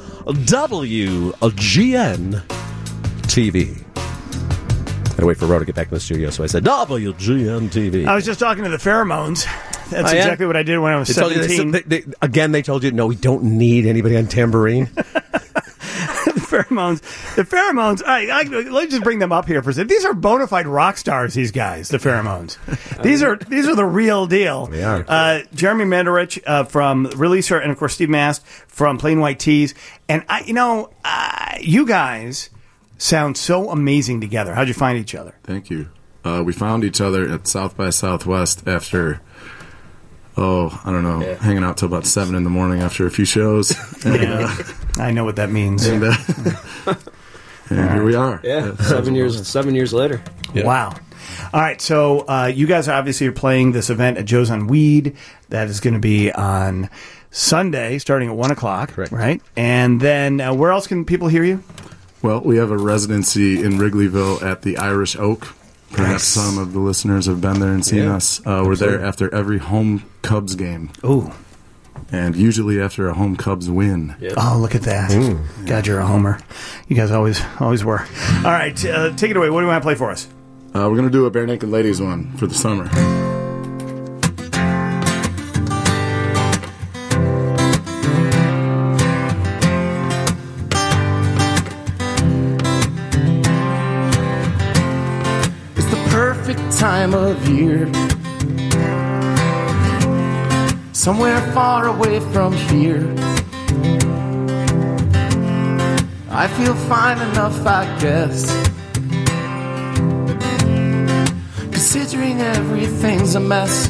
WGN TV. I had to wait for Ro to get back in the studio, so I said WGN TV. I was just talking to the Pheromones. That's exactly what I did when I was 17. They told you, no, we don't need anybody on tambourine. The Pheromones. Let's just bring them up here for a second. These are bona fide rock stars. These guys, the Pheromones. These are the real deal. They are. Jeremy Menderich from Releaser, and of course Steve Mast from Plain White Tees. And you guys sound so amazing together. How'd you find each other? Thank you. We found each other at South by Southwest after, hanging out till about 7 in the morning after a few shows. And, I know what that means. And here we are. Yeah, 7 years later. Yeah. Wow. All right, so you guys obviously are playing this event at Joe's on Weed. That is going to be on Sunday, starting at 1 o'clock. Correct. Right? And then where else can people hear you? Well, we have a residency in Wrigleyville at the Irish Oak. Perhaps some of the listeners have been there and seen us. We're there after every home Cubs game. Ooh. and usually after a home Cubs win. Oh, look at that. God, you're a homer. You guys always were. All right, take it away. What do you want to play for us? We're going to do a Bare Naked Ladies one for the summer. It's the perfect time of year, somewhere far away from here. I feel fine enough, I guess, considering everything's a mess.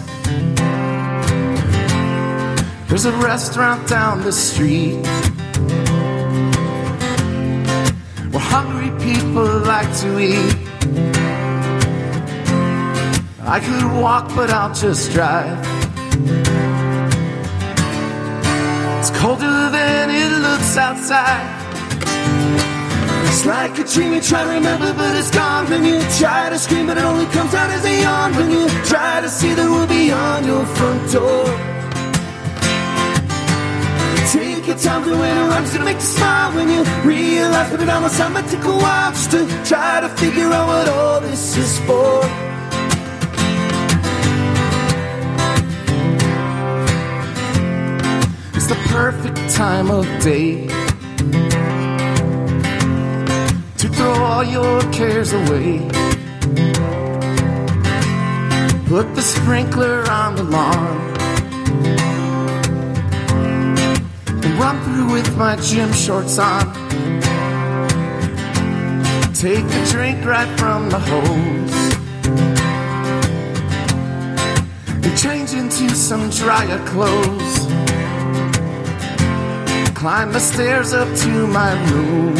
There's a restaurant down the street where hungry people like to eat. I could walk, but I'll just drive. It's colder than it looks outside. It's like a dream you try to remember, but it's gone. When you try to scream, but it only comes out as a yawn. When you try to see the world beyond your front door. Take your time to win, or I'm just gonna make you smile. When you realize that it almost sounds like take a while just to try to figure out what all this is for. It's the perfect time of day to throw all your cares away. Put the sprinkler on the lawn and run through with my gym shorts on. Take a drink right from the hose and change into some drier clothes. Climb the stairs up to my room,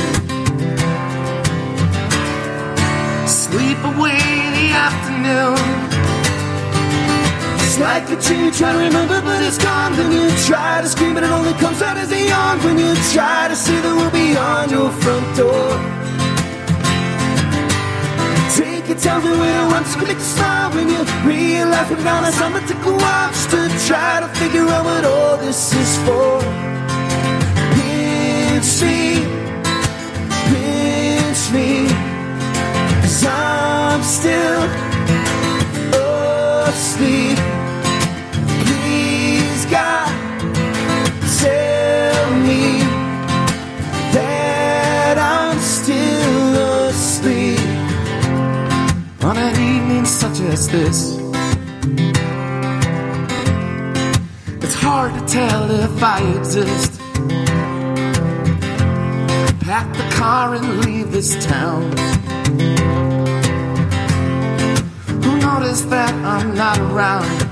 sleep away the afternoon. It's like a dream you try to remember, but it's gone. When you try to scream, but it only comes out as a yawn. When you try to see the world beyond your front door. Take your time to win, or I'm just gonna make you smile. When you realize we're gonna sound like take a while just to try to figure out what all this is for. Pinch me, 'cause I'm still asleep. Please, God, tell me that I'm still asleep on an evening such as this. It's hard to tell if I exist. Pack the car and leave this town. Who noticed that I'm not around?